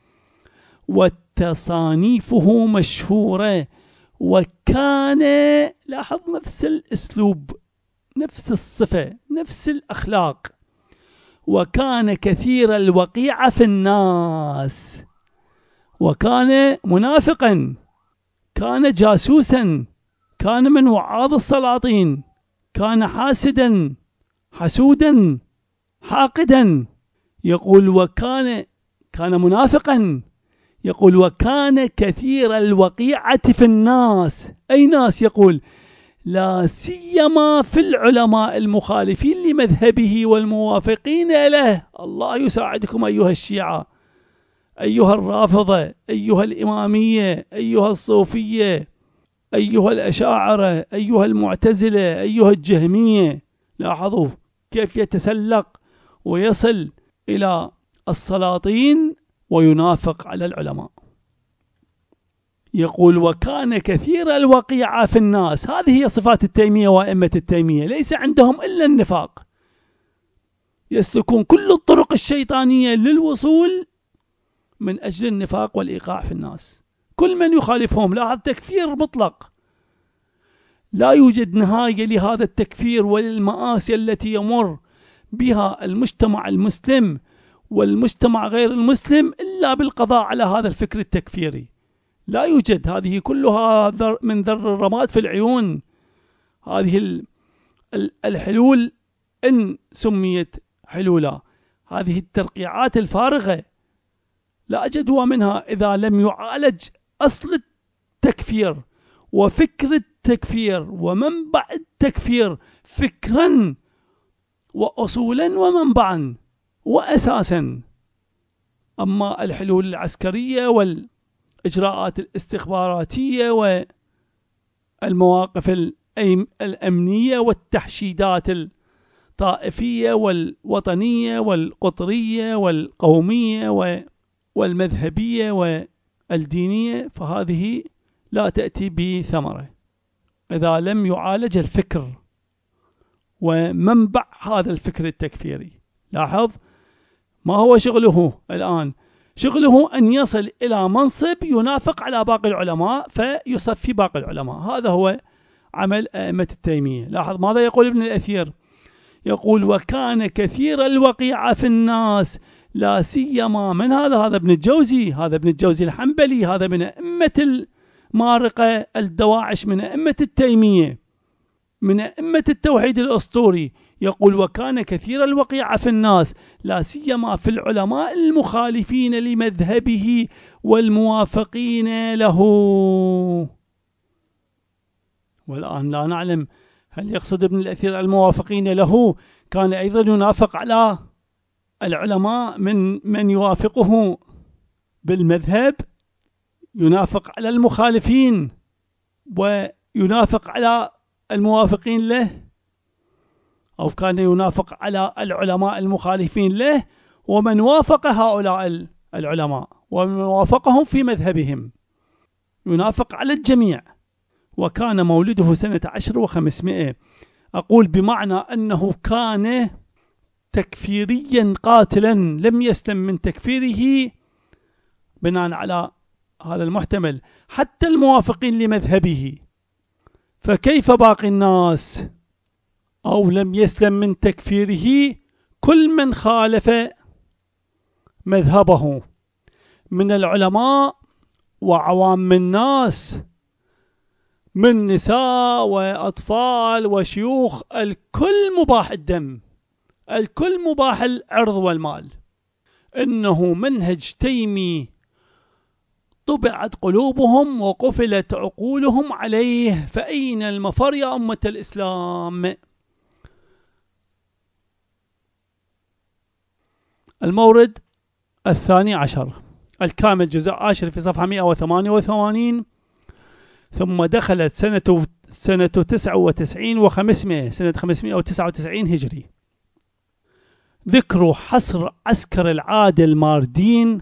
S1: وتصانيفه مشهورة، وكان، لاحظ نفس الأسلوب، نفس الصفة، نفس الأخلاق، وكان كثير الوقيعة في الناس، وكان منافقا، كان جاسوسا، كان من وعاظ السلاطين، كان حاسدا حسودا حاقدا. يقول: كان منافقا، يقول وكان كثير الوقيعة في الناس. أي ناس؟ يقول لا سيما في العلماء المخالفين لمذهبه والموافقين له. الله يساعدكم أيها الشيعة، أيها الرافضة، أيها الإمامية، أيها الصوفية، أيها الأشاعرة، أيها المعتزلة، أيها الجهمية. لاحظوا كيف يتسلق ويصل إلى السلاطين وينافق على العلماء. يقول وكان كثير الوقيعة في الناس. هذه هي صفات التيمية وأئمة التيمية، ليس عندهم إلا النفاق، يسلكون كل الطرق الشيطانية للوصول من أجل النفاق والإيقاع في الناس. كل من يخالفهم، لاحظ تكفير مطلق، لا يوجد نهاية لهذا التكفير وللمآسي التي يمر بها المجتمع المسلم والمجتمع غير المسلم إلا بالقضاء على هذا الفكر التكفيري. لا يوجد، هذه كلها من ذر الرماد في العيون. هذه الحلول إن سميت حلولا، هذه الترقيعات الفارغة لا جدوى منها إذا لم يعالج أصل التكفير وفكر التكفير ومنبع التكفير فكرا وأصولا ومنبعا وأساسا. أما الحلول العسكرية والإجراءات الاستخباراتية والمواقف الأمنية والتحشيدات الطائفية والوطنية والقطرية والقومية والمذهبية والدينية، فهذه لا تأتي بثمرة إذا لم يعالج الفكر ومنبع هذا الفكر التكفيري. لاحظ ما هو شغله الآن؟ شغله أن يصل إلى منصب ينافق على باقي العلماء فيصفي باقي العلماء. هذا هو عمل أئمة التيمية. لاحظ ماذا يقول ابن الأثير؟ يقول وكان كثير الوقيعة في الناس، لا سيما من هذا ابن الجوزي، هذا ابن الجوزي الحنبلي، هذا من أئمة المارقة الدواعش، من أئمة التيمية، من أئمة التوحيد الأسطوري. يقول وكان كثير الوقيعة في الناس، لا سيما في العلماء المخالفين لمذهبه والموافقين له. والآن لا نعلم هل يقصد ابن الأثير الموافقين له كان أيضا ينافق على العلماء من يوافقه بالمذهب، ينافق على المخالفين وينافق على الموافقين له، أو كان ينافق على العلماء المخالفين له ومن وافق هؤلاء العلماء ومن وافقهم في مذهبهم، ينافق على الجميع. وكان مولده سنة 10 و500. أقول بمعنى أنه كان تكفيريا قاتلا، لم يسلم من تكفيره بناء على هذا المحتمل حتى الموافقين لمذهبه، فكيف باقي الناس؟ أو لم يسلم من تكفيره كل من خالف مذهبه من العلماء وعوام الناس، من نساء وأطفال وشيوخ، الكل مباح الدم، الكل مباح العرض والمال. إنه منهج تيمي طبعت قلوبهم وقفلت عقولهم عليه، فأين المفر يا أمة الإسلام؟ المورد 12 الكامل جزء 10 في صفحة 188. ثم دخلت سنة 99 و500، سنة 599 هجري، ذكر حصر عسكر العادل ماردين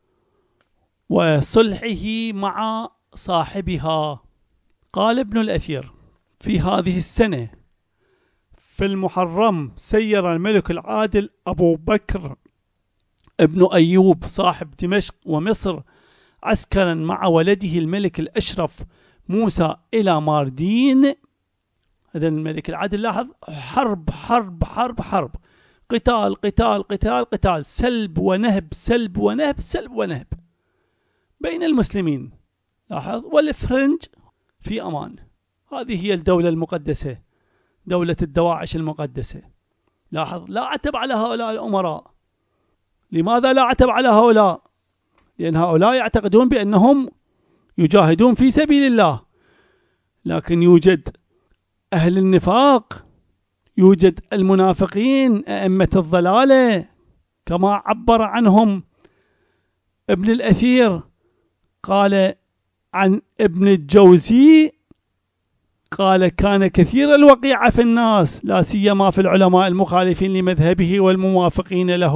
S1: وصلحه مع صاحبها. قال ابن الأثير في هذه السنة في المحرم سير الملك العادل أبو بكر ابن أيوب صاحب دمشق ومصر عسكرا مع ولده الملك الأشرف موسى إلى ماردين. هذا الملك العادل، لاحظ حرب حرب حرب حرب، قتال قتال قتال قتال، سلب ونهب سلب ونهب سلب ونهب بين المسلمين. لاحظ والفرنج في أمان. هذه هي الدولة المقدسة، دولة الدواعش المقدسة. لاحظ لا عتب على هؤلاء الأمراء. لماذا لا عتب على هؤلاء؟ لأن هؤلاء يعتقدون بأنهم يجاهدون في سبيل الله، لكن يوجد أهل النفاق، يوجد المنافقين، أئمة الضلالة كما عبر عنهم ابن الأثير. قال عن ابن الجوزي قال: كان كثير الوقيعة في الناس، لا سيما في العلماء المخالفين لمذهبه والموافقين له.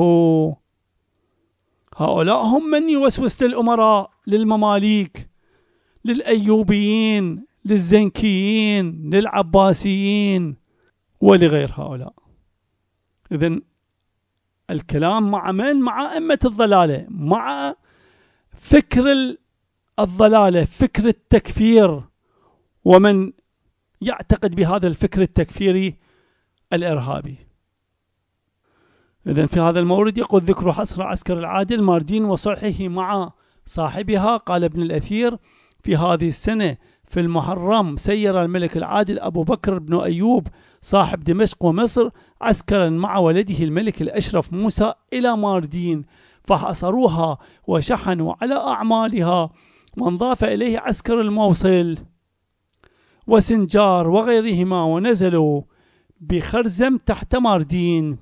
S1: هؤلاء هم من يوسوس للأمراء، للمماليك، للأيوبيين، للزنكيين، للعباسيين ولغير هؤلاء. إذن الكلام مع من؟ مع أئمة الضلالة، مع فكر الضلالة، فكر التكفير، ومن يعتقد بهذا الفكر التكفيري الإرهابي. إذن في هذا المورد يقول: ذكر حصر عسكر العادل ماردين وصلحه مع صاحبها. قال ابن الأثير: في هذه السنة في المحرم سير الملك العادل أبو بكر بن أيوب صاحب دمشق ومصر عسكرا مع ولده الملك الأشرف موسى إلى ماردين، فحصروها وشحنوا على أعمالها، وانضاف إليه عسكر الموصل وسنجار وغيرهما، ونزلوا بخرزم تحت ماردين.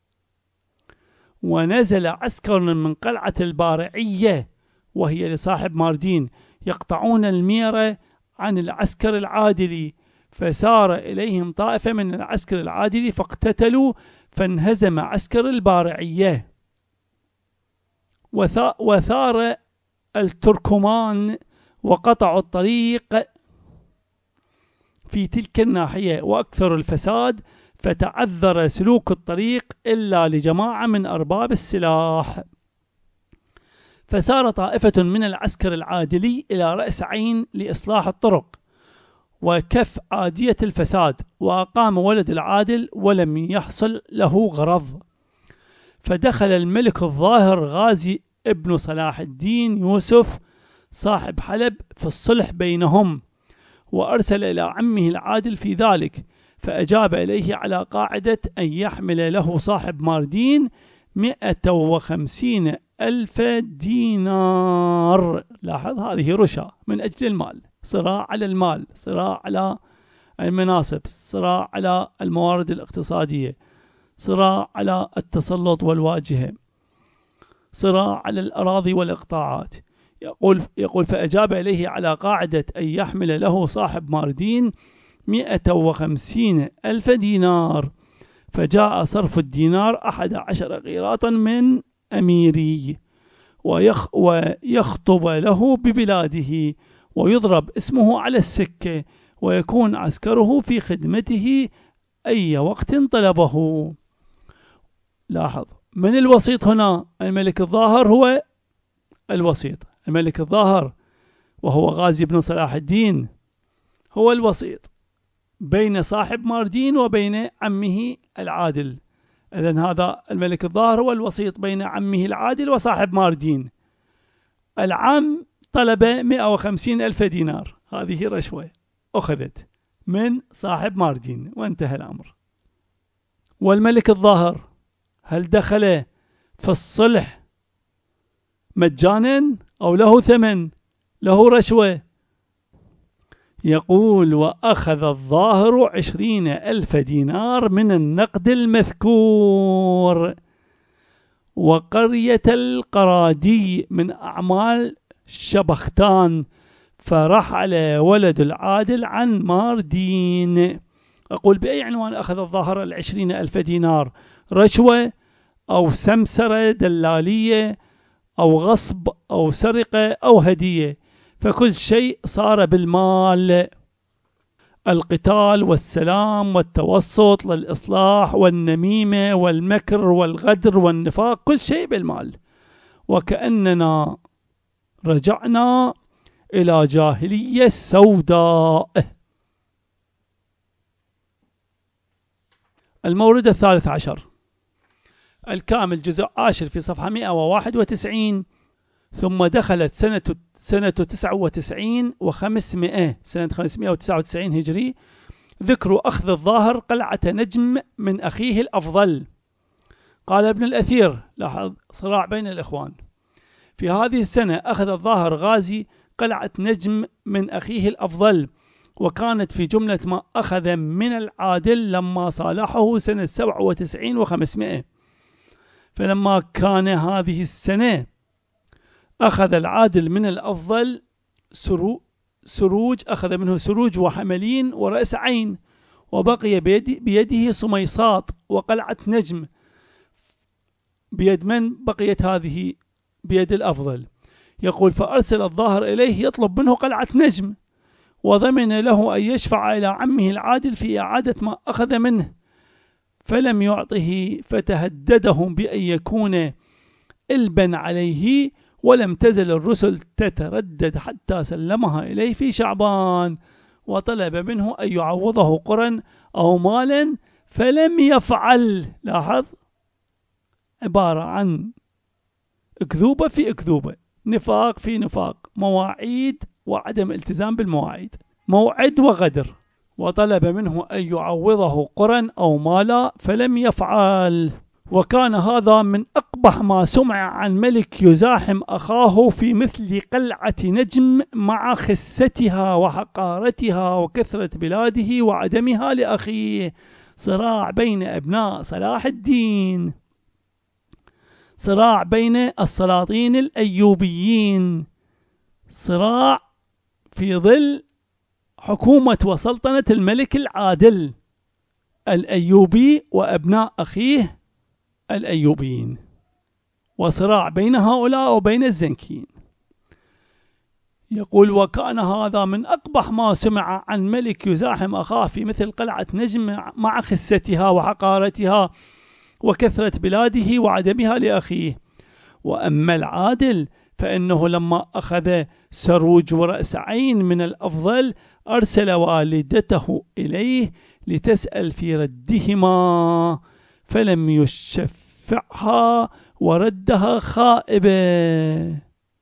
S1: ونزل عسكر من قلعة البارعية وهي لصاحب ماردين يقطعون الميرة عن العسكر العادلي، فسار إليهم طائفة من العسكر العادلي فاقتتلوا، فانهزم عسكر البارعية، وثار التركمان وقطعوا الطريق في تلك الناحية وأكثر الفساد، فتعذر سلوك الطريق إلا لجماعة من أرباب السلاح. فسار طائفة من العسكر العادلي إلى رأس عين لإصلاح الطرق وكف عادية الفساد، وأقام ولد العادل ولم يحصل له غرض. فدخل الملك الظاهر غازي ابن صلاح الدين يوسف صاحب حلب في الصلح بينهم، وأرسل إلى عمه العادل في ذلك، فأجاب إليه على قاعدة أن يحمل له صاحب ماردين 150,000 دينار. لاحظ، هذه رشا من أجل المال، صراع على المال، صراع على المناصب، صراع على الموارد الاقتصادية، صراع على التسلط والواجهة، صراع على الأراضي والإقطاعات. يقول فأجاب إليه على قاعدة أن يحمل له صاحب ماردين 150,000 دينار، فجاء صرف الدينار 11 قيراطا من أميري، ويخطب له ببلاده، ويضرب اسمه على السكة، ويكون عسكره في خدمته أي وقت طلبه. لاحظ، من الوسيط هنا؟ الملك الظاهر هو الوسيط، الملك الظاهر وهو غازي بن صلاح الدين هو الوسيط بين صاحب ماردين وبين عمه العادل. إذن هذا الملك الظاهر هو الوسيط بين عمه العادل وصاحب ماردين. العم طلب 150,000 دينار، هذه رشوة أخذت من صاحب ماردين وانتهى الأمر. والملك الظاهر هل دخل في الصلح مجانا أو له ثمن، له رشوة؟ يقول: وأخذ الظاهر 20,000 دينار من النقد المذكور، وقرية القرادي من أعمال شبختان، فرحل ولد العادل عن ماردين. أقول: بأي عنوان أخذ الظاهر 20,000 دينار؟ رشوة أو سمسرة دلالية أو غصب أو سرقة أو هدية، فكل شيء صار بالمال. القتال والسلام والتوسط للإصلاح والنميمة والمكر والغدر والنفاق، كل شيء بالمال، وكأننا رجعنا إلى جاهلية سوداء. المورد 13 الكامل جزء 10 في صفحة 191. ثم دخلت سنة 99 و500، سنة 599 هجري، ذكر أخذ الظاهر قلعة نجم من أخيه الأفضل. قال ابن الأثير، لاحظ صراع بين الإخوان، في هذه السنة أخذ الظاهر غازي قلعة نجم من أخيه الأفضل، وكانت في جملة ما أخذ من العادل لما صالحه سنة 97 و500. فلما كان هذه السنة أخذ العادل من الأفضل سروج، أخذ منه سروج وحملين ورأس عين، وبقي بيده صميصاط وقلعة نجم. بيد من بقيت هذه؟ بيد الأفضل. يقول فأرسل الظاهر إليه يطلب منه قلعة نجم، وضمن له أن يشفع إلى عمه العادل في إعادة ما أخذ منه، فلم يعطه، فتهددهم بأن يكون إلبا عليه، ولم تزل الرسل تتردد حتى سلمها إليه في شعبان، وطلب منه أن يعوضه قرا أو مالا فلم يفعل. لاحظ، عبارة عن أكذوبة في أكذوبة، نفاق في نفاق، مواعيد وعدم التزام بالمواعيد، موعد وغدر. وطلب منه أن يعوضه قرا أو مالا فلم يفعل. وكان هذا من أقبح ما سمع عن ملك يزاحم أخاه في مثل قلعة نجم مع خستها وحقارتها وكثرة بلاده وعدمها لأخيه. صراع بين أبناء صلاح الدين، صراع بين السلاطين الأيوبيين، صراع في ظل حكومة وسلطنة الملك العادل الأيوبي وأبناء أخيه الأيوبيين، وصراع بين هؤلاء وبين الزنكيين. يقول وكان هذا من أقبح ما سمع عن ملك يزاحم أخاه في مثل قلعة نجم مع خستها وحقارتها وكثرة بلاده وعدمها لأخيه. وأما العادل فإنه لما أخذ سروج ورأس عين من الأفضل أرسل والدته إليه لتسأل في ردهما، فلم يشفعها وردها خائبة.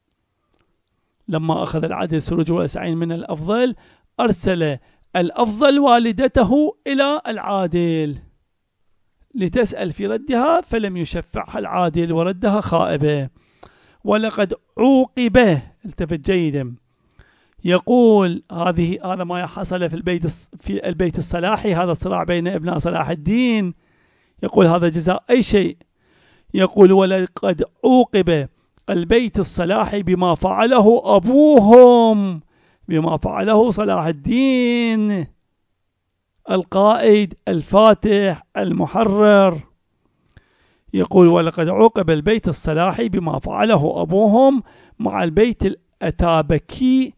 S1: لما أخذ العادل سروج ورأس عين من الأفضل أرسل الأفضل والدته إلى العادل لتسأل في ردها، فلم يشفعها العادل وردها خائبة. ولقد عوقب، التفت جيدا، يقول هذا ما حصل في البيت الصلاحي، هذا الصراع بين ابناء صلاح الدين. يقول هذا جزاء أي شيء. يقول ولقد عوقب البيت الصلاحي بما فعله أبوهم، بما فعله صلاح الدين القائد الفاتح المحرر. يقول ولقد عوقب البيت الصلاحي بما فعله أبوهم مع البيت الأتابكي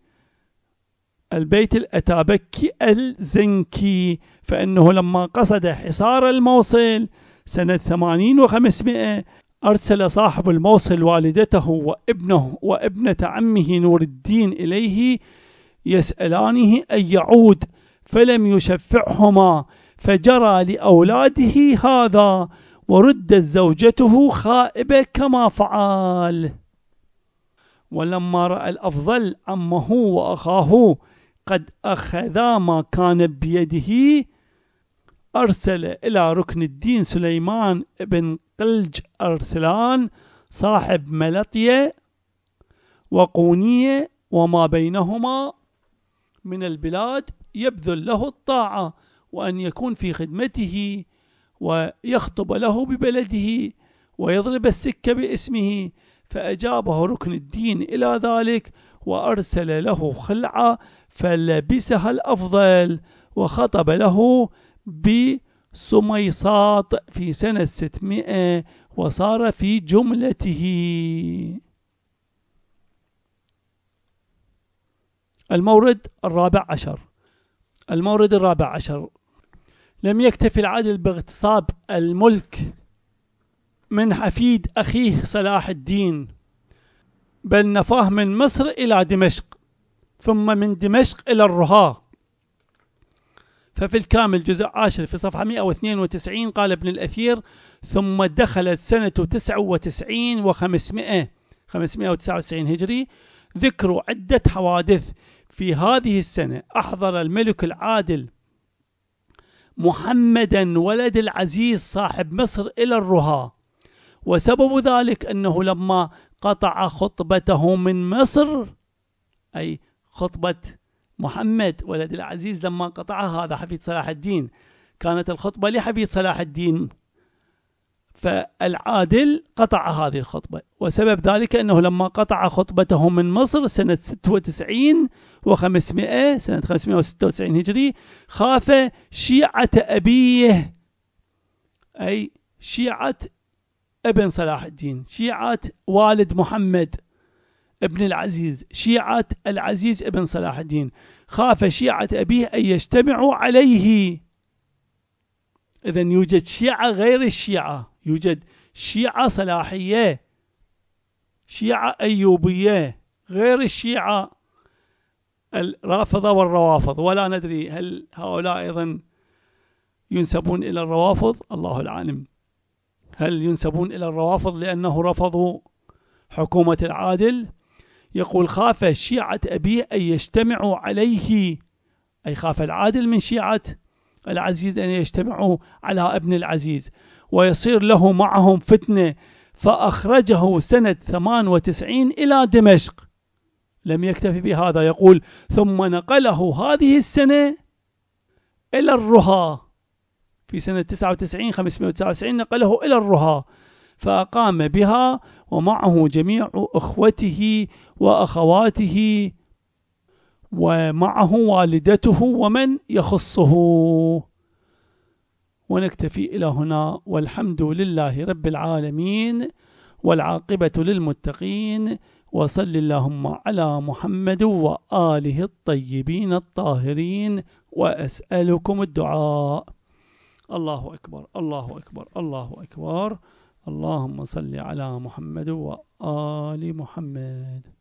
S1: الزنكي، فإنه لما قصد حصار الموصل سنة 80 و500 أرسل صاحب الموصل والدته وابنه وابنة عمه نور الدين إليه يسألانه أن يعود، فلم يشفعهما، فجرى لأولاده هذا، ورد زوجته خائبة كما فعل. ولما رأى الأفضل عمه وأخاه قد أخذا ما كان بيده أرسل إلى ركن الدين سليمان بن قلج أرسلان صاحب ملطية وقونية وما بينهما من البلاد يبذل له الطاعة، وأن يكون في خدمته ويخطب له ببلده ويضرب السكة باسمه. فأجابه ركن الدين إلى ذلك وأرسل له خلعة فلبسها الأفضل، وخطب له بسميصاط في سنة 600 وصار في جملته. المورد الرابع عشر، لم يكتفي العادل باغتصاب الملك من حفيد أخيه صلاح الدين، بل نفاه من مصر إلى دمشق، ثم من دمشق إلى الرهاة. ففي الكامل جزء 10 في صفحة 192 قال ابن الأثير ثم دخلت سنة 99 و500 599 هجري ذكر عدة حوادث. في هذه السنة أحضر الملك العادل محمدا ولد العزيز صاحب مصر إلى الرهاة، وسبب ذلك أنه لما قطع خطبته من مصر، أي خطبة محمد ولد العزيز لما قطعها هذا حفيد صلاح الدين، كانت الخطبة لحفيد صلاح الدين، فالعادل قطع هذه الخطبة. وسبب ذلك أنه لما قطع خطبته من مصر سنة 96 و500 سنة 596 هجري، خاف شيعة أبيه، أي شيعة ابن صلاح الدين، شيعة والد محمد ابن العزيز، شيعة العزيز ابن صلاح الدين، خاف شيعة أبيه أن يجتمعوا عليه. إذن يوجد شيعة غير الشيعة، يوجد شيعة صلاحية، شيعة أيوبية، غير الشيعة الرافضة والروافض، ولا ندري هل هؤلاء أيضا ينسبون إلى الروافض، الله العالم، هل ينسبون إلى الروافض لأنه رفضوا حكومة العادل. يقول خاف شيعة أبيه أن يجتمعوا عليه، أي خاف العادل من شيعة العزيز أن يجتمعوا على ابن العزيز ويصير له معهم فتنة، فأخرجه سنة 98 إلى دمشق. لم يكتفي بهذا، يقول ثم نقله هذه السنة إلى الرها، في سنة 99 599 نقله إلى الرها، فأقام بها ومعه جميع أخوته وأخواته ومعه والدته ومن يخصه. ونكتفي إلى هنا، والحمد لله رب العالمين، والعاقبة للمتقين، وصل اللهم على محمد وآله الطيبين الطاهرين، وأسألكم الدعاء. الله أكبر الله أكبر الله أكبر. اللهم صل على محمد وآل محمد.